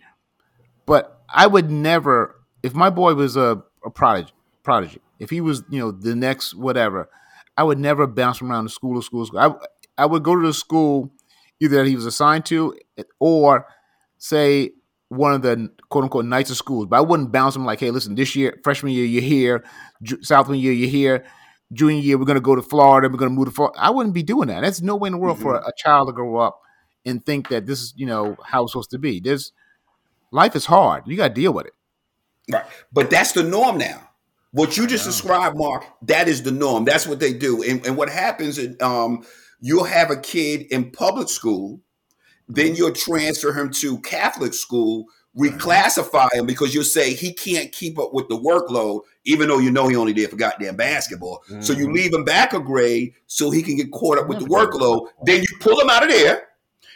but I would never, if my boy was a, a prodigy, prodigy, if he was, you know, the next whatever, I would never bounce him around to school to school to school. I, I would go to the school either that he was assigned to or say one of the quote unquote nicer schools, but I wouldn't bounce him like, hey, listen, this year, freshman year, you're here, ju- sophomore year, you're here. Junior year, we're going to go to Florida. We're going to move to Florida. I wouldn't be doing that. That's no way in the world for a, a child to grow up and think that this is, you know, how it's supposed to be. There's life is hard. You got to deal with it. Right. But that's the norm now. What you just described, Mark, that is the norm. That's what they do. And, and what happens, um, you'll have a kid in public school, then you'll transfer him to Catholic school, reclassify him because you'll say he can't keep up with the workload, even though you know he only did for goddamn basketball. So you leave him back a grade so he can get caught up with the workload. Then you pull him out of there.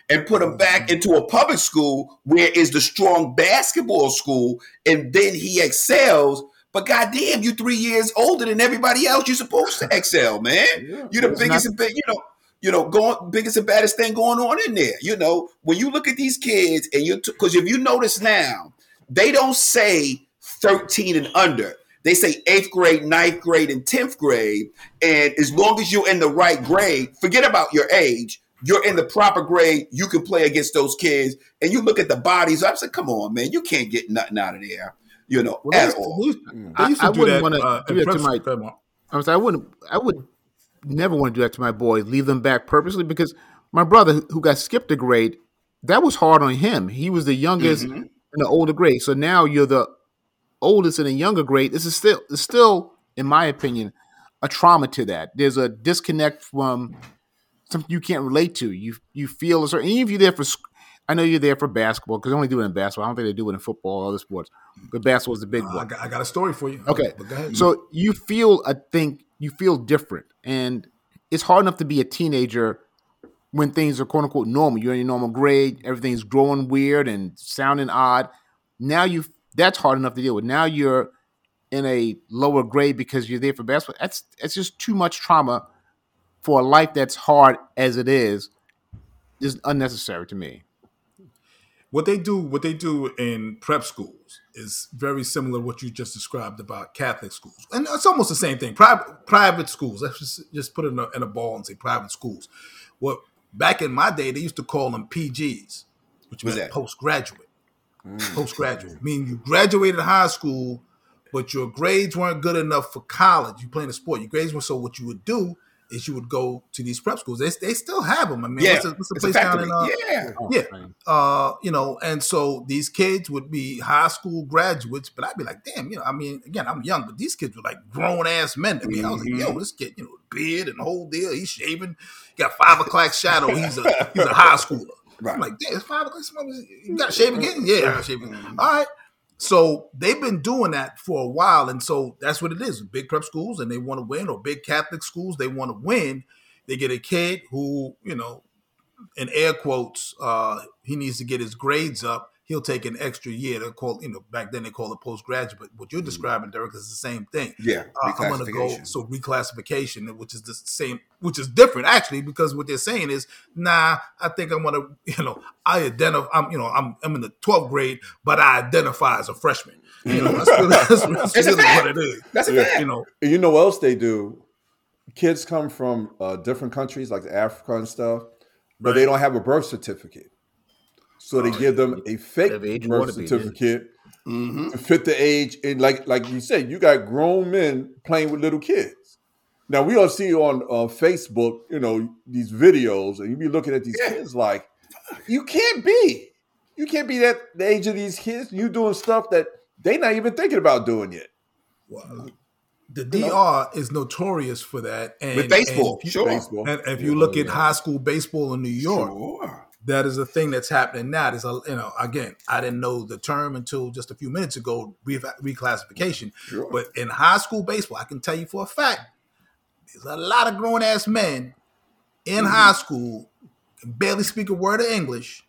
and put him back into a public school where is the strong basketball school, and then he excels. But goddamn, you three years older than everybody else. You're supposed to excel, man. Yeah, you're the biggest not- and big, you know. You know, going biggest and baddest thing going on in there. You know, when you look at these kids, and you because if you notice now, they don't say thirteen and under. They say eighth grade, ninth grade, and tenth grade. And as long as you're in the right grade, forget about your age. You're in the proper grade. You can play against those kids. And you look at the bodies. I'm saying, come on, man, you can't get nothing out of there. You know, well, at all. Used, I, used to I do wouldn't want to uh, do that to my. I was. I wouldn't. I would never want to do that to my boys. Leave them back purposely because my brother, who got skipped a grade, that was hard on him. He was the youngest mm-hmm. in the older grade. So now you're the oldest in a younger grade. This is still, it's still, in my opinion, a trauma to that. There's a disconnect from something you can't relate to. You you feel a certain. Even if you're there for. I know you're there for basketball because they only do it in basketball. I don't think they do it in football or other sports. But basketball is the big uh, one. I got, I got a story for you. Okay, go ahead. So you feel, I think, you feel different, and it's hard enough to be a teenager when things are quote unquote normal. You're in your normal grade, everything's growing weird and sounding odd. Now you, that's hard enough to deal with. Now you're in a lower grade because you're there for basketball. That's that's just too much trauma for a life that's hard as it is. Is unnecessary to me. What they do, what they do in prep schools is very similar to what you just described about Catholic schools, and it's almost the same thing. Private private schools. Let's just just put it in a, in a ball and say private schools. Well, back in my day, they used to call them P Gs, which was postgraduate. Mm. Postgraduate, meaning you graduated high school, but your grades weren't good enough for college. You playing a sport, your grades were so. What you would do is you would go to these prep schools. They they still have them. I mean, yeah. what's the, what's the place down in? Uh, yeah, yeah. Uh, you know, and so these kids would be high school graduates, but I'd be like, damn, you know, I mean, again, I'm young, but these kids were like grown ass men to me. Mm-hmm. I was like, yo, this kid, you know, beard and the whole deal. He's shaving, got five o'clock shadow. He's a he's a high schooler. Right. I'm like, damn, it's five o'clock. You got to shave again? Yeah, I got to shave again. Mm-hmm. All right. So they've been doing that for a while, and so that's what it is. Big prep schools, and they want to win, or big Catholic schools, they want to win. They get a kid who, you know, in air quotes, uh, he needs to get his grades up. He'll take an extra year. They call, you know, back then they call it postgraduate. What you're describing, Derek, is the same thing. Yeah, uh, I'm going to go so reclassification, which is the same, which is different actually, because what they're saying is, nah, I think I'm going to, you know, I identify. I'm, you know, I'm I'm in the twelfth grade, but I identify as a freshman. You know, that's really, that's, that's really what it is. That's a fact. You know, you know what else they do? Kids come from uh, different countries like Africa and stuff, but right. they don't have a birth certificate. So they oh, give them a fake birth certificate mm-hmm. to fit the age. And like like you said, you got grown men playing with little kids. Now, we all see on uh, Facebook, you know, these videos, and you be looking at these yeah. kids like, you can't be. You can't be that the age of these kids. You doing stuff that they not even thinking about doing yet. Wow. The D R is notorious for that. And, with baseball, and you, sure. Baseball. And if you look at high school baseball in New York, sure. that is a thing that's happening now. There's a, you know, again, I didn't know the term until just a few minutes ago, re- reclassification. Sure. But in high school baseball, I can tell you for a fact, there's a lot of grown-ass men in mm-hmm. high school can barely speak a word of English,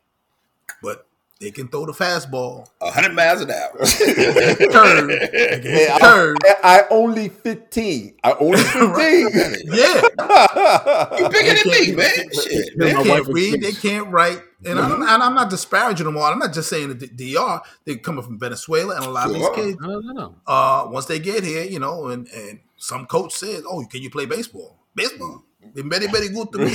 but they can throw the fastball a hundred miles an hour. Turn, hey, turn. I, I only fifteen. I only fifteen. Yeah, you bigger than me, man. Shit, they man. can't read. They can't write. And, mm-hmm. I'm, and I'm not disparaging them all. I'm not just saying the D R. They're coming from Venezuela, and a lot sure. of these kids. No, no, no. Uh, once they get here, you know, and, and some coach says, "Oh, can you play baseball? Baseball." They're very, very good to me.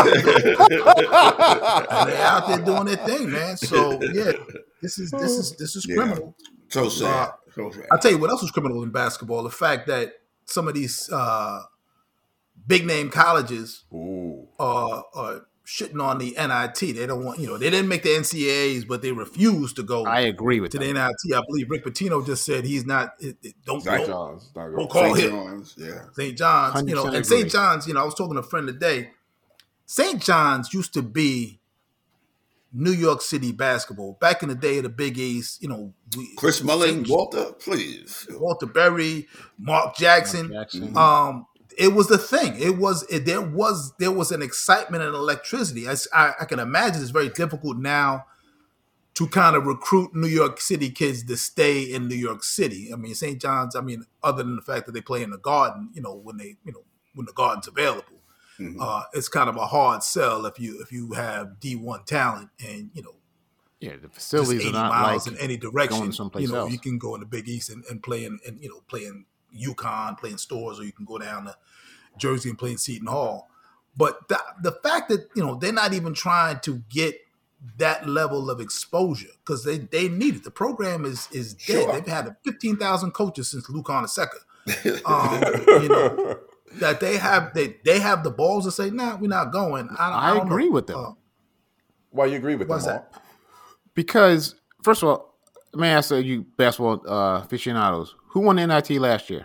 And they're out there doing their thing, man. So yeah, this is this is this is criminal. Yeah. So sad. Uh, so sad. I'll tell you what else was criminal in basketball: the fact that some of these uh, big name colleges are, are shitting on the N I T. They don't want, you know, they didn't make the N C A As, but they refuse to go. I agree with to that. the N I T. I believe Rick Pitino just said he's not. It, it, don't Saint don't, John's, don't call Saint him. John's, yeah, Saint John's. You know, and Saint John's. You know, I was talking to a friend today. Saint John's used to be New York City basketball back in the day of the Big East. You know, we, Chris Mullin, Walter, please, Walter Berry, Mark Jackson. Mark Jackson. Um, it was the thing. It was it, there was there was an excitement and electricity. I, I, I can imagine it's very difficult now to kind of recruit New York City kids to stay in New York City. I mean, Saint John's. I mean, other than the fact that they play in the Garden, you know, when they you know when the Garden's available, mm-hmm. uh, it's kind of a hard sell if you if you have D one talent and you know. Yeah, the facilities are not miles like in any direction. Going someplace you know, else. You can go in the Big East and, and play in, and you know, play in UConn, play in Stores, or you can go down to Jersey and play in Seton Hall. But the, the fact that you know they're not even trying to get that level of exposure because they, they need it. The program is is dead. Sure. They've had fifteen thousand coaches since Luke Onaseka. Um, you know that they have they they have the balls to say, "Nah, we're not going." I, I, I agree know. with them. Uh, Why you agree with them? That? Because first of all, let me ask you basketball uh, aficionados: who won the N I T last year?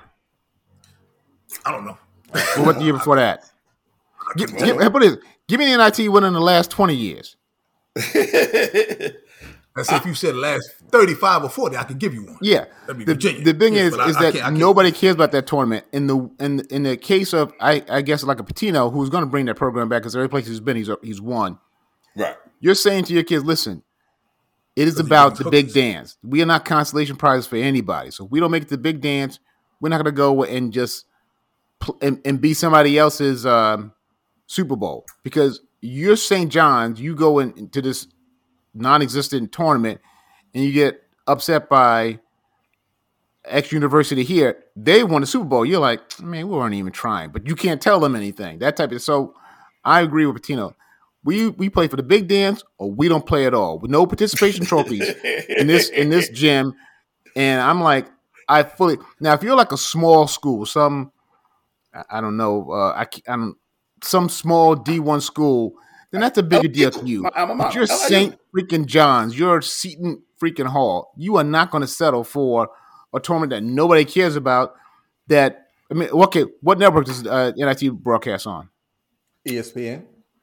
I don't know. Well, what the year before that? Give, give, put it, give me the N I T winning the last twenty years. That's if you said the last thirty-five or forty, I could give you one. Yeah. That'd be the, Virginia. the thing yes, is, I, is I that can't, I can't. nobody cares about that tournament. In the in in the case of, I, I guess, like a Patino, who's going to bring that program back because every place he's been, he's he's won. Right. You're saying to your kids, listen, it is about the big dance. We are not consolation prizes for anybody. So if we don't make it to the big dance, we're not going to go and just pl- and, and be somebody else's um, Super Bowl. Because you're Saint John's, you go in, into this non-existent tournament and you get upset by X university here. They won the Super Bowl. You're like, man, we weren't even trying. But you can't tell them anything. That type of. So I agree with Patino. We we play for the big dance or we don't play at all with no participation trophies in this in this gym. And I'm like, I fully now if you're like a small school, some I don't know, uh, I, I don't some small D one school, then that's a bigger deal to you. But you're Saint freaking John's, you're Seton freaking Hall. You are not going to settle for a tournament that nobody cares about. That I mean, okay, what network does uh, N I T broadcast on? E S P N.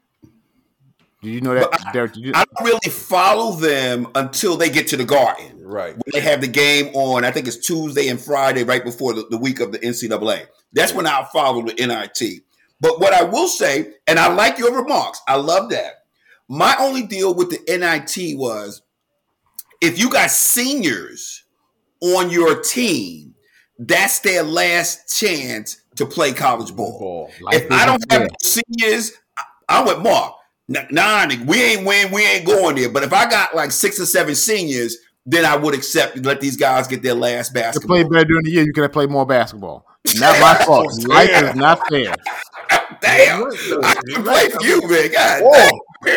Did you know that, I, Derek? Did you, I don't really follow them until they get to the Garden. Right. When they have the game on, I think it's Tuesday and Friday, right before the, the week of the N C double A. That's when I'll follow the N I T. But what I will say, and I like your remarks, I love that. My only deal with the N I T was if you got seniors on your team, that's their last chance to play college ball. ball. If I don't have seniors, I, I'm with Mark. Nah, we ain't win. We ain't going there. But if I got like six or seven seniors, then I would accept and let these guys get their last basketball. You play better during the year. You could have played more basketball. Not my fault. Life is not fair. Damn, I can play for you, man. God,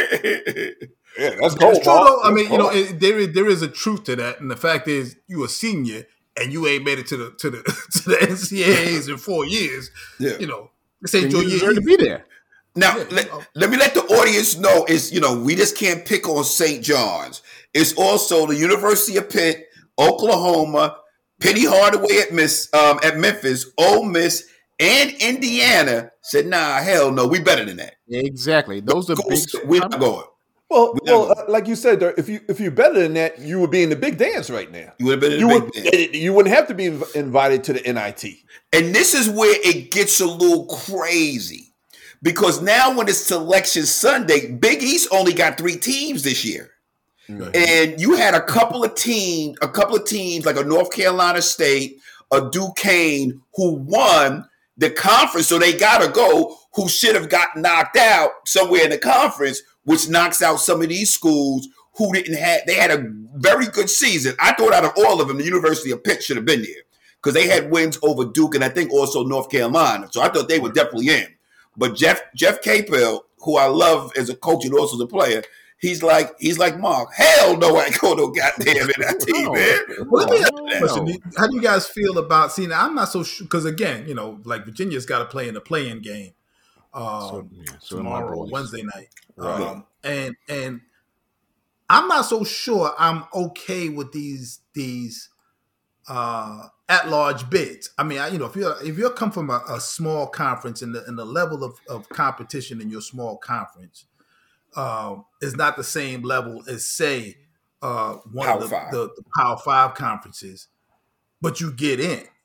yeah, that's cold. It's true, though. I mean, you know, it, there is there is a truth to that, and the fact is, you a senior and you ain't made it to the to the to the N C double A's in four years. Yeah. You know, this ain't your year to be there. Now, yeah, let, let me let the audience know is, you know, we just can't pick on Saint John's. It's also the University of Pitt, Oklahoma, Penny Hardaway at Miss um, at Memphis, Ole Miss, and Indiana said, nah, hell no, we better than that. Exactly. Those are big. We're not going. Well, well, uh, like you said, if you if you're better than that, you would be in the big dance right now. You would have been in you the would, big dance. You wouldn't have to be inv- invited to the N I T. And this is where it gets a little crazy. Because now when it's Selection Sunday, Big East only got three teams this year. Mm-hmm. And you had a couple of teams, a couple of teams like a North Carolina State, a Duquesne, who won the conference, so they got to go, who should have gotten knocked out somewhere in the conference, which knocks out some of these schools who didn't have, they had a very good season. I thought out of all of them, the University of Pitt should have been there because they had wins over Duke and I think also North Carolina. So I thought they were definitely in. But Jeff Jeff Capel, who I love as a coach and also as a player, he's like he's like Mark. Hell no, I ain't go no goddamn N I T, no. man. Well, let me ask you a question. How do you guys feel about seeing? I'm not so sure because again, you know, like Virginia's got to play in the play-in game um, so, yeah, so tomorrow, Wednesday night, right. um, and and I'm not so sure I'm okay with these these. Uh, at-large bids. I mean, I, you know, if you if you come from a, a small conference and the and the level of, of competition in your small conference uh, is not the same level as say uh, one Power of the, Five. the, the Power Five conferences, but you get in.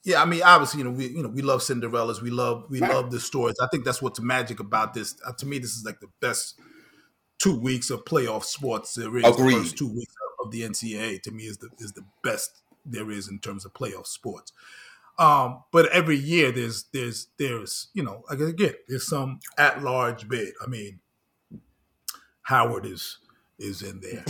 Yeah, I mean, obviously, you know, we you know we love Cinderellas, we love we Right. love the stories. I think that's what's magic about this. Uh, to me, this is like the best two weeks of playoff sports there is. Agreed. The first two weeks of the N C double A to me is the is the best there is in terms of playoff sports. Um, but every year there's there's there's you know again there's some at large bid. I mean, Howard is is in there.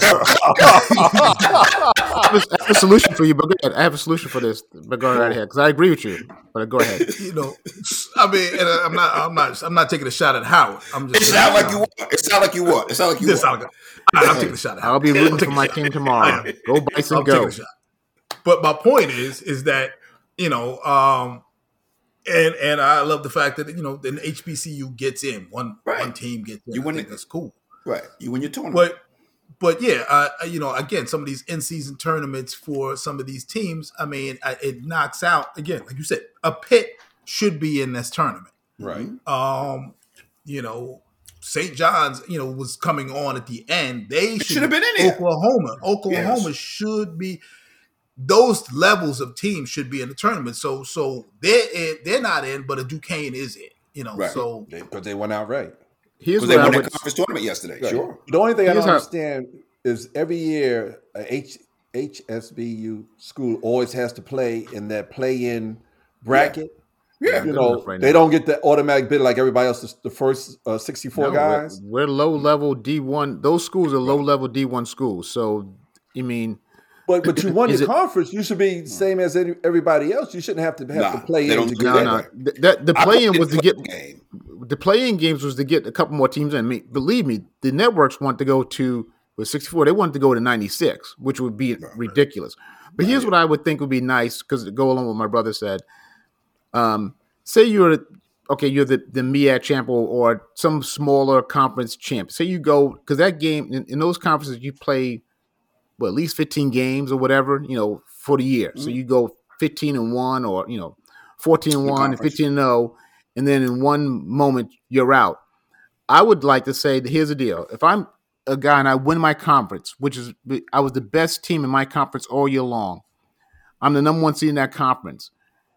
I have a- I have a solution for you, but go ahead. I have a solution for this, but go right ahead because I agree with you. But go ahead. You know, I mean, and I'm not I'm not I'm not taking a shot at Howard. I'm It just sound like you want. It sound like you want. It sound like you This want. sound like a- I'm taking a shot at I'll Howard. be rooting I'm for taking my a shot. team I tomorrow. am. Go Bison, I'm taking go! a shot. But my point is, is that you know, um, and and I love the fact that you know, then H B C U gets in one Right. one team gets in. You I win think it. that's cool. Right. You win your tournament. But but yeah, uh, you know, again, some of these in season tournaments for some of these teams, I mean, I, it knocks out again, like you said, a Pitt should be in this tournament. Right. Um, you know, Saint John's, you know, was coming on at the end. They should should have been in there. Oklahoma. Oklahoma Yes. should be. Those levels of teams should be in the tournament. So, so they're in, they're not in, but a Duquesne is in. You know, Right. so Because they went out right. Here's Because they what I won would. that conference tournament yesterday. Right. Sure. The only thing I Here's don't how- understand is every year a H, H S B U school always has to play in that play-in bracket. Yeah. You Good know, enough right they now. don't get the automatic bid like everybody else. The- The first uh, sixty-four No, we're- guys. We're, low level D one. Those schools are low level D one schools. So, I mean, But but you won Is your it- conference. You should be the same as any, everybody else. You shouldn't have to have Nah, to play they in don't to do get no, in. no. right. The, the, the I play-in played was to the get game. the play-in games was to get a couple more teams in. I mean, believe me, the networks want to go to with sixty-four. They wanted to go to ninety-six, which would be ridiculous. But here's what I would think would be nice because to go along with what my brother said. Um, say you're okay, you're the the M I A C champ or, or some smaller conference champ. Say you go because that game in, in those conferences you play well at least fifteen games or whatever you know for the year. So you go fifteen and one or you know fourteen and one and conference. fifteen and zero, and then in one moment you're out. I would like to say that here's the deal: if I'm a guy and I win my conference, which is I was the best team in my conference all year long, I'm the number one seed in that conference,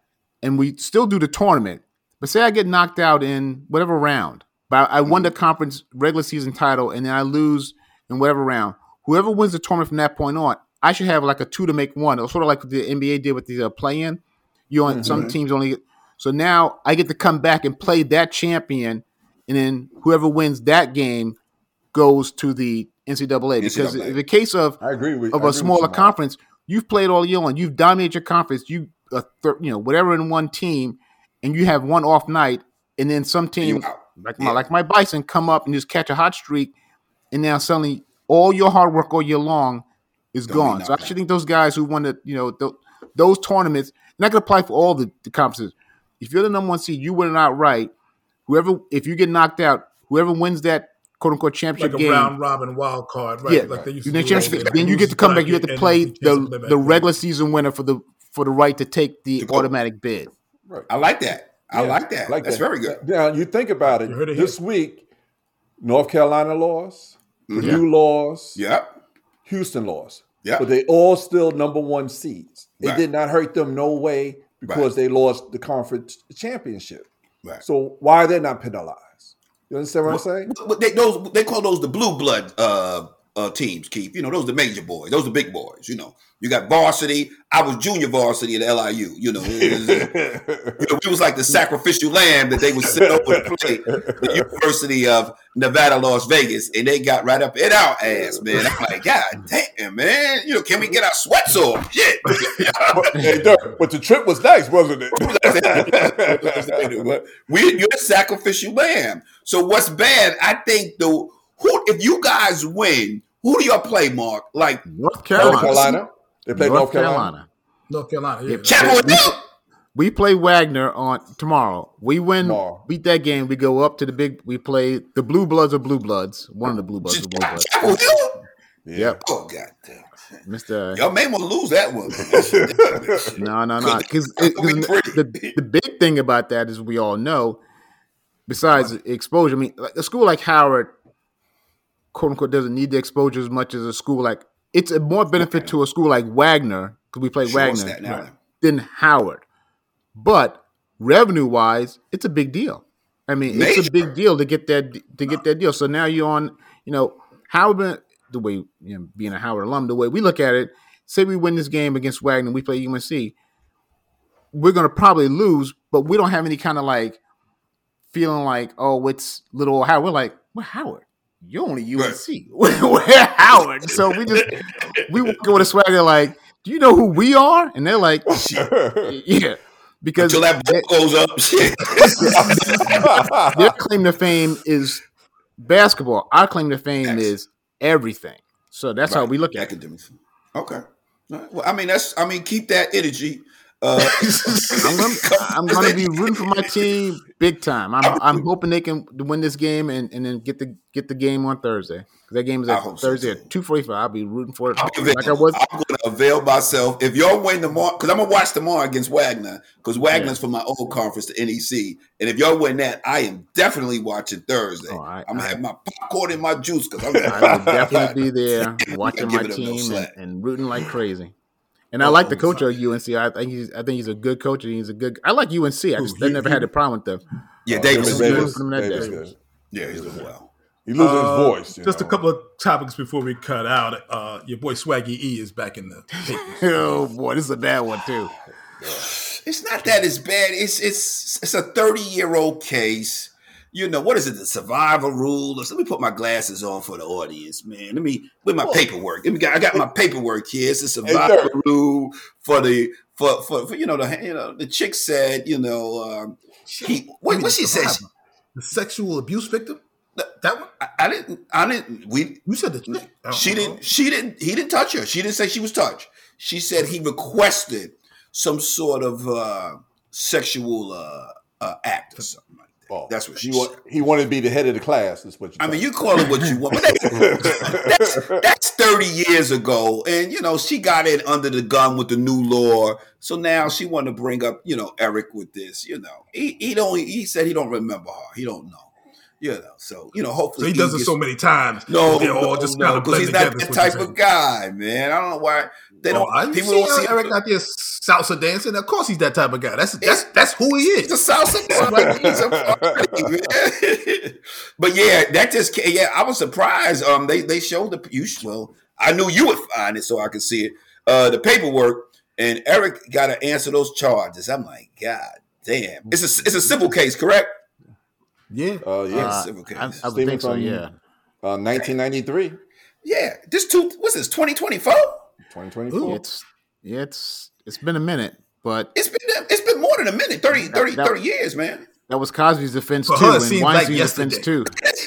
and we still do the tournament. But say I get knocked out in whatever round, but I won the conference regular season title, and then I lose in whatever round. Whoever wins the tournament from that point on, I should have like a two to make one. It's sort of like the N B A did with the uh, play-in. You on some teams only. So now I get to come back and play that champion, and then whoever wins that game goes to the N C double A. Because N C double A. in the case of I agree with of I agree a with smaller you, Mark. conference, you've played all year long. You've dominated your conference. You, uh, thir- you know, whatever in one team, and you have one off night, and then some team you out. like my Yeah. like my Bison come up and just catch a hot streak, and now suddenly all your hard work all year long is Don't be gone. So I knocked actually think those guys who won the you know th- those tournaments, not going to apply for all the, the conferences. If you're the number one seed, you win it outright. Whoever, if you get knocked out, whoever wins that quote unquote championship like a game, round robin wild card, right? yeah, like they used you to then, do championship, over there. then you get to come back. You have to And play the chance to the play back the then. regular season winner for the for the right to take the To go. automatic bid. I like that. I Yeah, like that. I like That's that. very good. Now you think about it. You heard it This week, North Carolina lost, Purdue lost, Yep. Houston lost. Yep. But they all still number one seeds. It Right. did not hurt them no way because Right. they lost the conference championship. Right. So why are they not penalized? You understand what I'm saying? But they, those they call those the blue blood uh, uh, teams, Keith. You know, those are the major boys. Those are big boys. You know, you got varsity. I was junior varsity at L I U. You know, it was, you know, we was like the sacrificial lamb that they would send over to play the University of Nevada, Las Vegas, and they got right up in our ass, man. I'm like, God damn, man. You know, can we get our sweats off? Shit. but, hey, Dirk, but the trip was nice, wasn't it? But we, you're a sacrificial lamb. So what's bad? I think the who if you guys win, who do y'all play, Mark? Like North North Carolina, Carolina. They played North North Carolina. Carolina. North Carolina. Yeah. Yeah. Chapel Hill. We play Wagner on tomorrow. We win, Tomorrow. beat that game. We go up to the big. We play the Blue Bloods or Blue Bloods. One of the Blue Bloods or Blue Bloods. Chapel Hill. Yep, Oh God damn. Mister Y'all may want to lose that one. That shit- No, no, no. Because Could- could be pretty. the, the big thing about that is we all know, besides exposure, I mean, like a school like Howard, quote unquote, doesn't need the exposure as much as a school like, it's a more benefit to a school like Wagner, because we play Sure, Wagner, Staten Island. than Howard. but revenue wise, it's a big deal. I mean, Major. it's a big deal to get that to get that deal. So now you're on, you know, Howard, the way, you know, being a Howard alum, the way we look at it, say we win this game against Wagner, we play U N C, we're going to probably lose, but we don't have any kind of like feeling like, oh, it's little old Howard. We're like, we're Howard. You're only U N C. Right. We're Howard. So we just, we walk with a swagger like, do you know who we are? And they're like, yeah. Because until that book goes up, their claim to fame is basketball. Our claim to fame Excellent. is everything. So that's right. how we look at academics. It. Okay. Well, I mean, that's. I mean, keep that energy. Uh, I'm gonna, I'm gonna be rooting for my team big time. I'm, I'm hoping they can win this game and, and then get the get the game on Thursday. That game is at Thursday so at two forty-five. I'll be rooting for it. Avail, like I was. I'm going to avail myself. If y'all win tomorrow, because I'm going to watch tomorrow against Wagner, because Wagner's yeah. from my old conference, the N E C. And if y'all win that, I am definitely watching Thursday. Oh, I, I'm going to have my popcorn and my juice. because I'm I will definitely be there watching my team no and, and rooting like crazy. And I like the coach of U N C. I think he's I think he's a good coach. And he's a good. I like U N C. I just Ooh, he, never he, had a problem with them. Yeah, Davis. Davis, Davis, Davis. Yeah, he's doing well. He loses uh, his voice. Just know. a couple of topics before we cut out. Uh, your boy Swaggy E is back in the oh boy, this is a bad one too. It's not that it's bad. It's it's it's a thirty year old case. You know, what is it? The survival rule? Let me put my glasses on for the audience, man. Let me with my paperwork. Let me. I got my paperwork here. It's a survival hey, rule for the for, for for you know the you know the chick said you know um, he what, what she said she, the sexual abuse victim. That one? I, I didn't. I didn't. We. You said the chick. She didn't. She didn't. He didn't touch her. She didn't say she was touched. She said he requested some sort of uh, sexual uh, uh, act or something like that. Oh, that's what she he, said. Want, he wanted to be the head of the class. That's what you. I mean, you call it what you want, but that's, that's that's thirty years ago, and you know she got in under the gun with the new law. So now she wanted to bring up, you know, Eric with this. You know, he he don't. He said he don't remember her. He don't know. You know, so you know, hopefully so he does it so many times. No, they all no, just no, kind of because he's not that type of guy, man. I don't know why they don't. Oh, people don't see Eric out there salsa dancing. Of course, he's that type of guy. That's that's that's who he is. He's a salsa dancer. Like he's a party, man. But yeah, that just yeah. I was surprised. Um, they they showed the you well. I knew you would find it, so I could see it. Uh, the paperwork, and Eric got to answer those charges. I'm like, God damn! It's a it's a civil case, correct? Yeah, uh, yeah. Uh, civil case. I, I would think so. Yeah, uh, nineteen ninety-three. Yeah, this two. What's this? twenty twenty-four. twenty twenty-four. It's it's it's been a minute, but it's been it's been more than a minute. thirty, thirty, that, thirty years, man. That was Cosby's defense For too, her, and Weinstein's like defense too.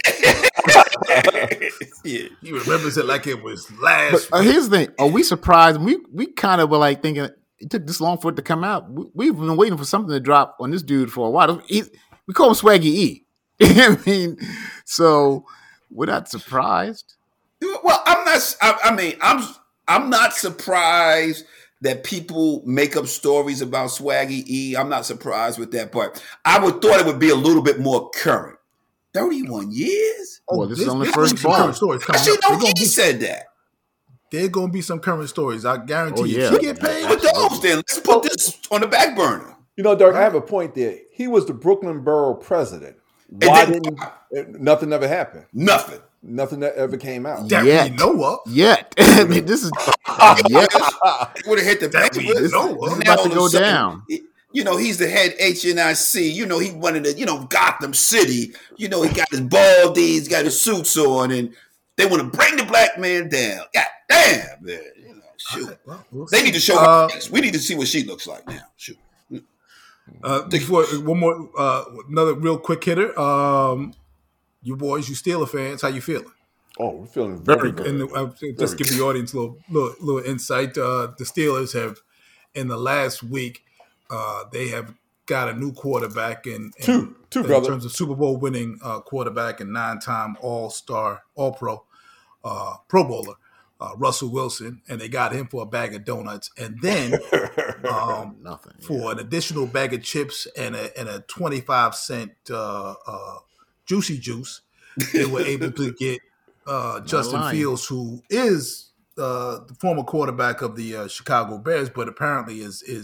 Yeah, he remembers it like it was last. But, uh, here's the thing: are we surprised? We we kind of were like thinking it took this long for it to come out. We, we've been waiting for something to drop on this dude for a while. He, we call him Swaggy E. I mean, so we're not surprised. Well, I'm not. I, I mean, I'm. I'm not surprised that people make up stories about Swaggy E. I'm not surprised with that part. I would thought it would be a little bit more current. thirty-one years. Well, this, this is only the first ball. Stories Actually, no, he be, said that. There's gonna be some current stories. I guarantee. Oh, you. Yeah. If you get paid, put those then. Let's put this on the back burner. You know, Dirk, I have a point there. He was the Brooklyn Borough president. Why then, didn't nothing ever happened? Nothing. Nothing that ever came out. That yet. we know of. Yet. I mean, this is yet. Would have hit the that we this, know this of. is about to go sudden, down. You know, he's the head H N I C. You know, he wanted to, you know, Gotham City. You know, he got his baldy, he's got his suits on, and they want to bring the black man down. God damn, man. You know, shoot. Right, well, we'll they need to show uh, her face. We need to see what she looks like now. Shoot. Uh, before one more, uh, another real quick hitter. Um, you boys, you Steeler fans, how you feeling? Oh, we're feeling very, very good. And uh, just give the audience a little, little, little insight. Uh, the Steelers have, in the last week, uh, they have got a new quarterback in, in, two, two, in brother. terms of Super Bowl winning uh, quarterback and nine-time All-Star, All-Pro, uh, Pro Bowler. Uh, Russell Wilson, and they got him for a bag of donuts, and then um, Nothing, yeah. for an additional bag of chips and a and a twenty-five cent uh, uh, juicy juice, they were able to get uh, Justin Fields, who is uh, the former quarterback of the uh, Chicago Bears, but apparently is is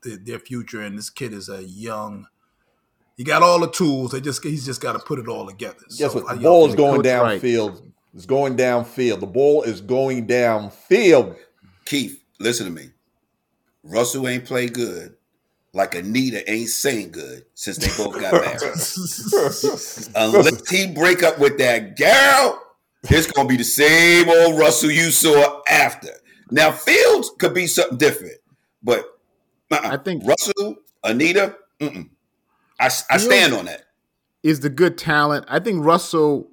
the, their future. And this kid is a young. He got all the tools. They just he's just got to put it all together. Guess so, what? The I, ball is going Coach downfield. Right. It's going downfield. The ball is going downfield. Keith, listen to me. Russell ain't play good like Anita ain't saying good since they both got married. Unless he break up with that girl, it's going to be the same old Russell you saw after. Now, Fields could be something different, but uh-uh. I think Russell, Anita, mm-mm. I, I stand on that. Is the good talent. I think Russell,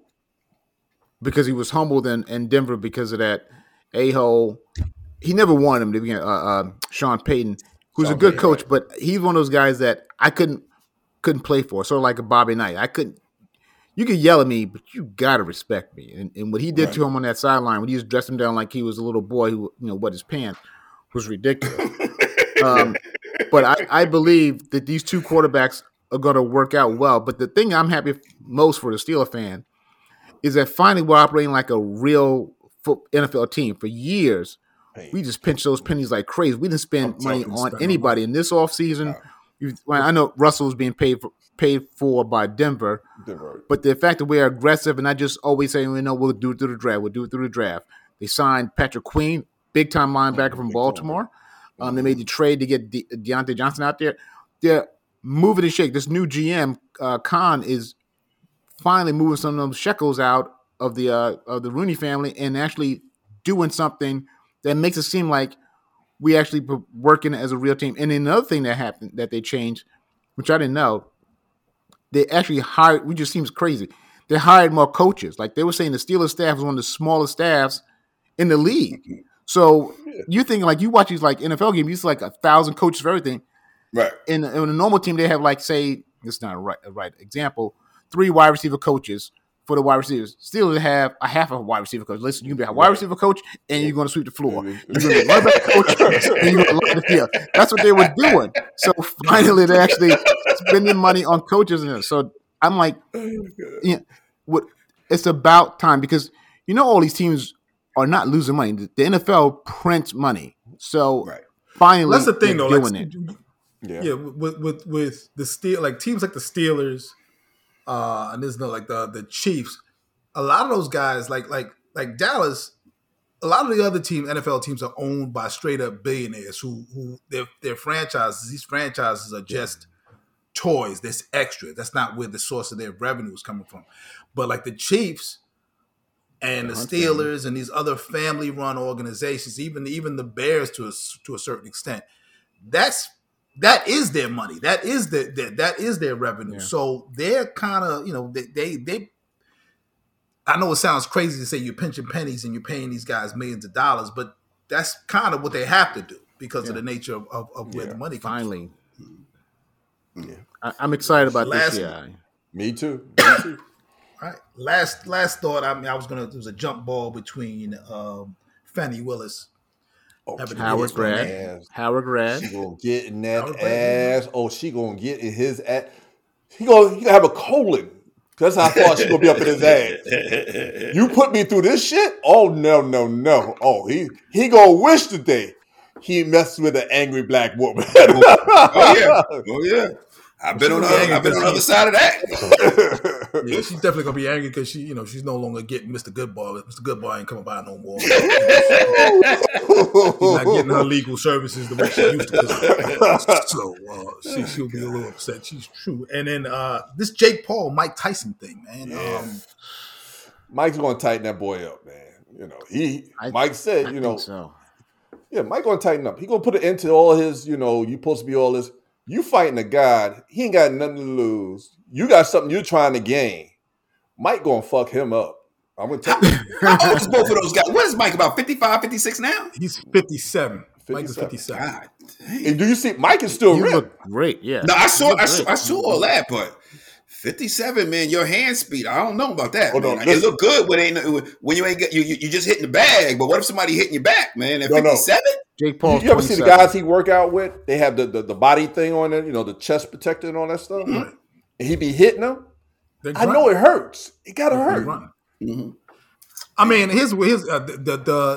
because he was humbled in, in Denver because of that a-hole, he never wanted him to be uh, uh, Sean Payton, who's Sean a good Payton, coach, right. But he's one of those guys that I couldn't couldn't play for. Sort of like a Bobby Knight. I couldn't. You could yell at me, but you gotta respect me. And, and what he did right. to him on that sideline, when he just dressed him down like he was a little boy who, you know, wet his pants, was ridiculous. um, but I, I believe that these two quarterbacks are going to work out well. But the thing I'm happy most for the Steelers fan is that finally we're operating like a real N F L team. For years, hey. we just pinch those pennies like crazy. We didn't spend I'm money on anybody. In this offseason, yeah. well, I know Russell's being paid for, paid for by Denver, Denver, but the fact that we are aggressive and not just always saying, you know, we'll do it through the draft, we'll do it through the draft. They signed Patrick Queen, big-time linebacker from Baltimore. Um, they made the trade to get De- Deontay Johnson out there. They're moving and shake. This new G M, uh, Khan, is finally moving some of those shekels out of the uh, of the Rooney family and actually doing something that makes it seem like we actually b- working as a real team. And another thing that happened that they changed, which I didn't know, they actually hired. We just seems crazy. They hired more coaches. Like they were saying, the Steelers staff was one of the smallest staffs in the league. So you think like you watch these like N F L games, you see like a thousand coaches for everything. Right. In, in a normal team, they have like, say, it's not a right, a right example, three wide receiver coaches for the wide receivers. Still have a half of a wide receiver coach. Listen, you can be a wide right. receiver coach and you're going to sweep the floor. You're going to be a running back coach and you're going to line the field. That's what they were doing. So finally, they're actually spending money on coaches. And so I'm like, you know, what, it's about time because you know all these teams are not losing money. The N F L prints money. So right. finally, that's the thing, though. Doing like, it. Yeah. yeah, with with with the Steel like teams like the Steelers, uh, and there's no like the the Chiefs. A lot of those guys, like like like Dallas, a lot of the other team N F L teams are owned by straight up billionaires who who their their franchises. These franchises are just yeah. toys. That's extra. That's not where the source of their revenue is coming from. But like the Chiefs and the Steelers and these other family run organizations, even even the Bears to a to a certain extent, that's That is their money. That is the, the that is their revenue. Yeah. So they're kind of, you know, they, they they. I know it sounds crazy to say you're pinching pennies and you're paying these guys millions of dollars, but that's kind of what they have to do because yeah. of the nature of, of, of where yeah. the money comes Finally. from. Yeah, I, I'm excited about last, this year. Me too. Me too. All right. Last last thought. I mean, I was gonna. There was a jump ball between um, Fannie Willis. Oh, Howard grad. Howard grad. She gonna get in that Howard ass. Grad. Oh, she gonna get in his ass. He gonna, he gonna have a colon. That's how far she gonna be up in his ass. You put me through this shit? Oh no, no, no. Oh, he he gonna wish today he messed with an angry black woman. oh yeah, oh yeah. I've been on the I've been on the other side of that. Yeah, she's definitely gonna be angry because she, you know, she's no longer getting Mister Goodbar. Mister Goodbar ain't coming by no more. She's not getting her legal services the way she used to. So uh, she she'll be a little upset. She's true. And then uh, this Jake Paul, Mike Tyson thing, man. Yeah. Um, Mike's gonna tighten that boy up, man. You know, he I, Mike said, I you know, so. yeah, Mike gonna tighten up. He gonna put it into all his, you know, you supposed to be all this. You fighting a God, he ain't got nothing to lose. You got something you're trying to gain. Mike gonna fuck him up. I'm gonna tell you. How old is both of those guys? What is Mike, about fifty-five, fifty-six now? He's fifty-seven. Mike is fifty-seven. fifty-seven. God, and do you see Mike is still you ripped. Look great, yeah. No, I saw I saw, I saw all that, but fifty-seven, man, your hand speed. I don't know about that. Oh, no, it look good when ain't when you ain't get you, you you just hitting the bag. But what if somebody hitting your back, man? At fifty-seven? No. Jake Paul. You, you ever see the guys he work out with? They have the, the, the body thing on it, you know, the chest protector and all that stuff. Mm-hmm. And he be hitting them. I know it hurts. It gotta hurt. Mm-hmm. I mean, his his uh, the, the the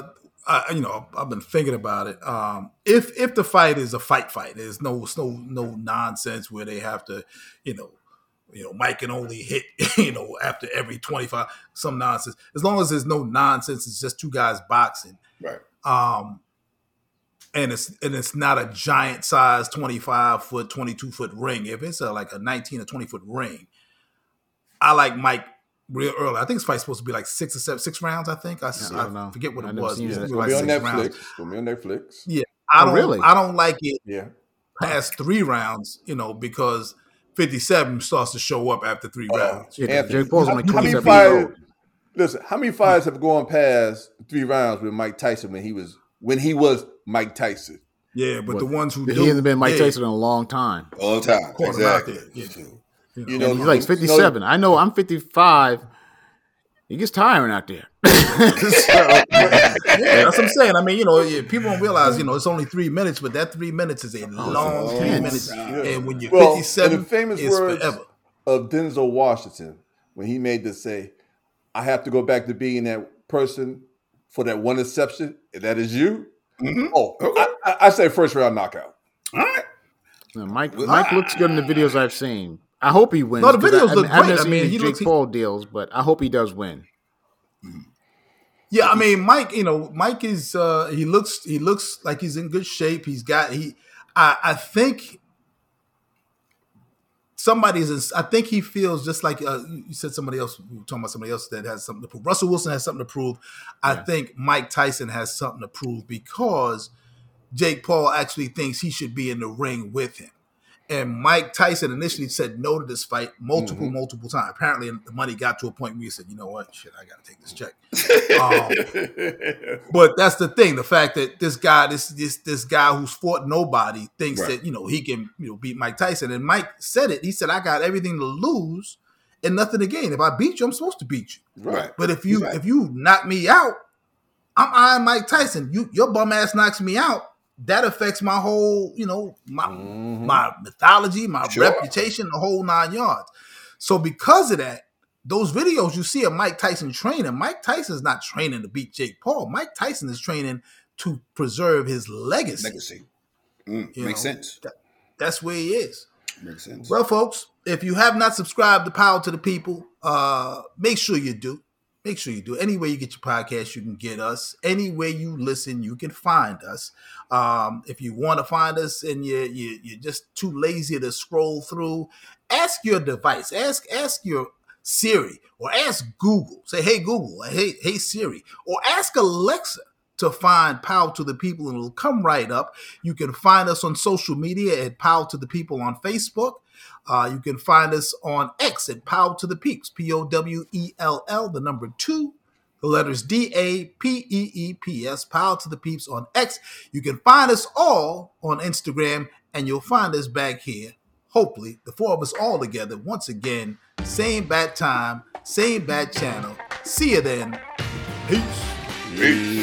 I, you know, I've been thinking about it. Um, if if the fight is a fight fight, there's no no no nonsense where they have to, you know, you know, Mike can only hit, you know, after every twenty-five, some nonsense. As long as there's no nonsense, it's just two guys boxing. Right. Um, and it's and it's not a giant size twenty-five foot, twenty-two foot ring. If it's a, like a nineteen or twenty foot ring, I like Mike real early. I think this fight's supposed to be like six or seven, six rounds. I think I, Yeah, I don't I know. forget what I it never was. seen It was it. It's like gonna be on six Netflix. rounds. It's gonna be on Netflix. Yeah, I Oh, don't. really? I don't like it Yeah. past three rounds. You know, because fifty-seven starts to show up after three Oh, rounds. Yeah, Anthony, Jake Paul's how, only how many twenty-seven years fights? old. Listen, how many fights have gone past three rounds with Mike Tyson when he was when he was Mike Tyson? Yeah, but But the ones who he do, hasn't been Mike yeah, Tyson in a long time. All the time. caught him out Exactly. there. Yeah. You know, You know, And he's like fifty-seven. I know I'm fifty-five. It gets tiring out there. So, yeah, that's what I'm saying. I mean, you know, yeah, people don't realize, you know, it's only three minutes, but that three minutes is a long three intense. minutes. And when you're Well, in fifty-seven, the famous it's words forever. of Denzel Washington, when he made this say, I have to go back to being that person for that one exception, and that is you. Mhm. Oh, Okay. I, I, I say first round knockout. All right. no, Mike Mike looks good in the videos I've seen. I hope he wins. No, the 'cause videos I, look I, I've great. never I seen mean, the he Jake looks- he- Paul deals, but I hope he does win. Yeah, I mean, Mike, you know, Mike is uh he looks he looks like he's in good shape. He's got he I I think somebody's in, I think he feels just like uh, you said somebody else we were talking about somebody else that has something to prove. Russell Wilson has something to prove. I Yeah. think Mike Tyson has something to prove because Jake Paul actually thinks he should be in the ring with him. And Mike Tyson initially said no to this fight multiple, Mhm. multiple times. Apparently, the money got to a point where he said, "You know what? Shit, I got to take this check." Um, but that's the thing: the fact that this guy, this this this guy who's fought nobody, thinks Right. that you know he can you know beat Mike Tyson. And Mike said it. He said, "I got everything to lose and nothing to gain. If I beat you, I'm supposed to beat you. Right. But if you He's right. if you knock me out, I'm eyeing Mike Tyson. You your bum ass knocks me out. That affects my whole, you know, my Mhm. my mythology, my Sure. reputation, the whole nine yards. So because of that, those videos you see of Mike Tyson training, Mike Tyson is not training to beat Jake Paul. Mike Tyson is training to preserve his legacy. Legacy. Mm, You makes know, sense. That's where he is. Makes sense. Well, folks, if you have not subscribed to Power to the People, uh, make sure you do. Make sure you do. Anywhere you get your podcast, you can get us. Anywhere you listen, you can find us. Um, if you want to find us and you're, you're, you're just too lazy to scroll through, ask your device. Ask ask your Siri or ask Google. Say, hey, Google, hey, hey, Siri. Or ask Alexa to find Power to the People, and it'll come right up. You can find us on social media at Power to the People on Facebook. Uh, you can find us on X at Power to the Peeps, P O W E L L, the number two, the letters D A P E E P S, Power to the Peeps on X. You can find us all on Instagram, and you'll find us back here, hopefully, the four of us all together, once again, same bad time, same bad channel. See you then. Peace. Peace.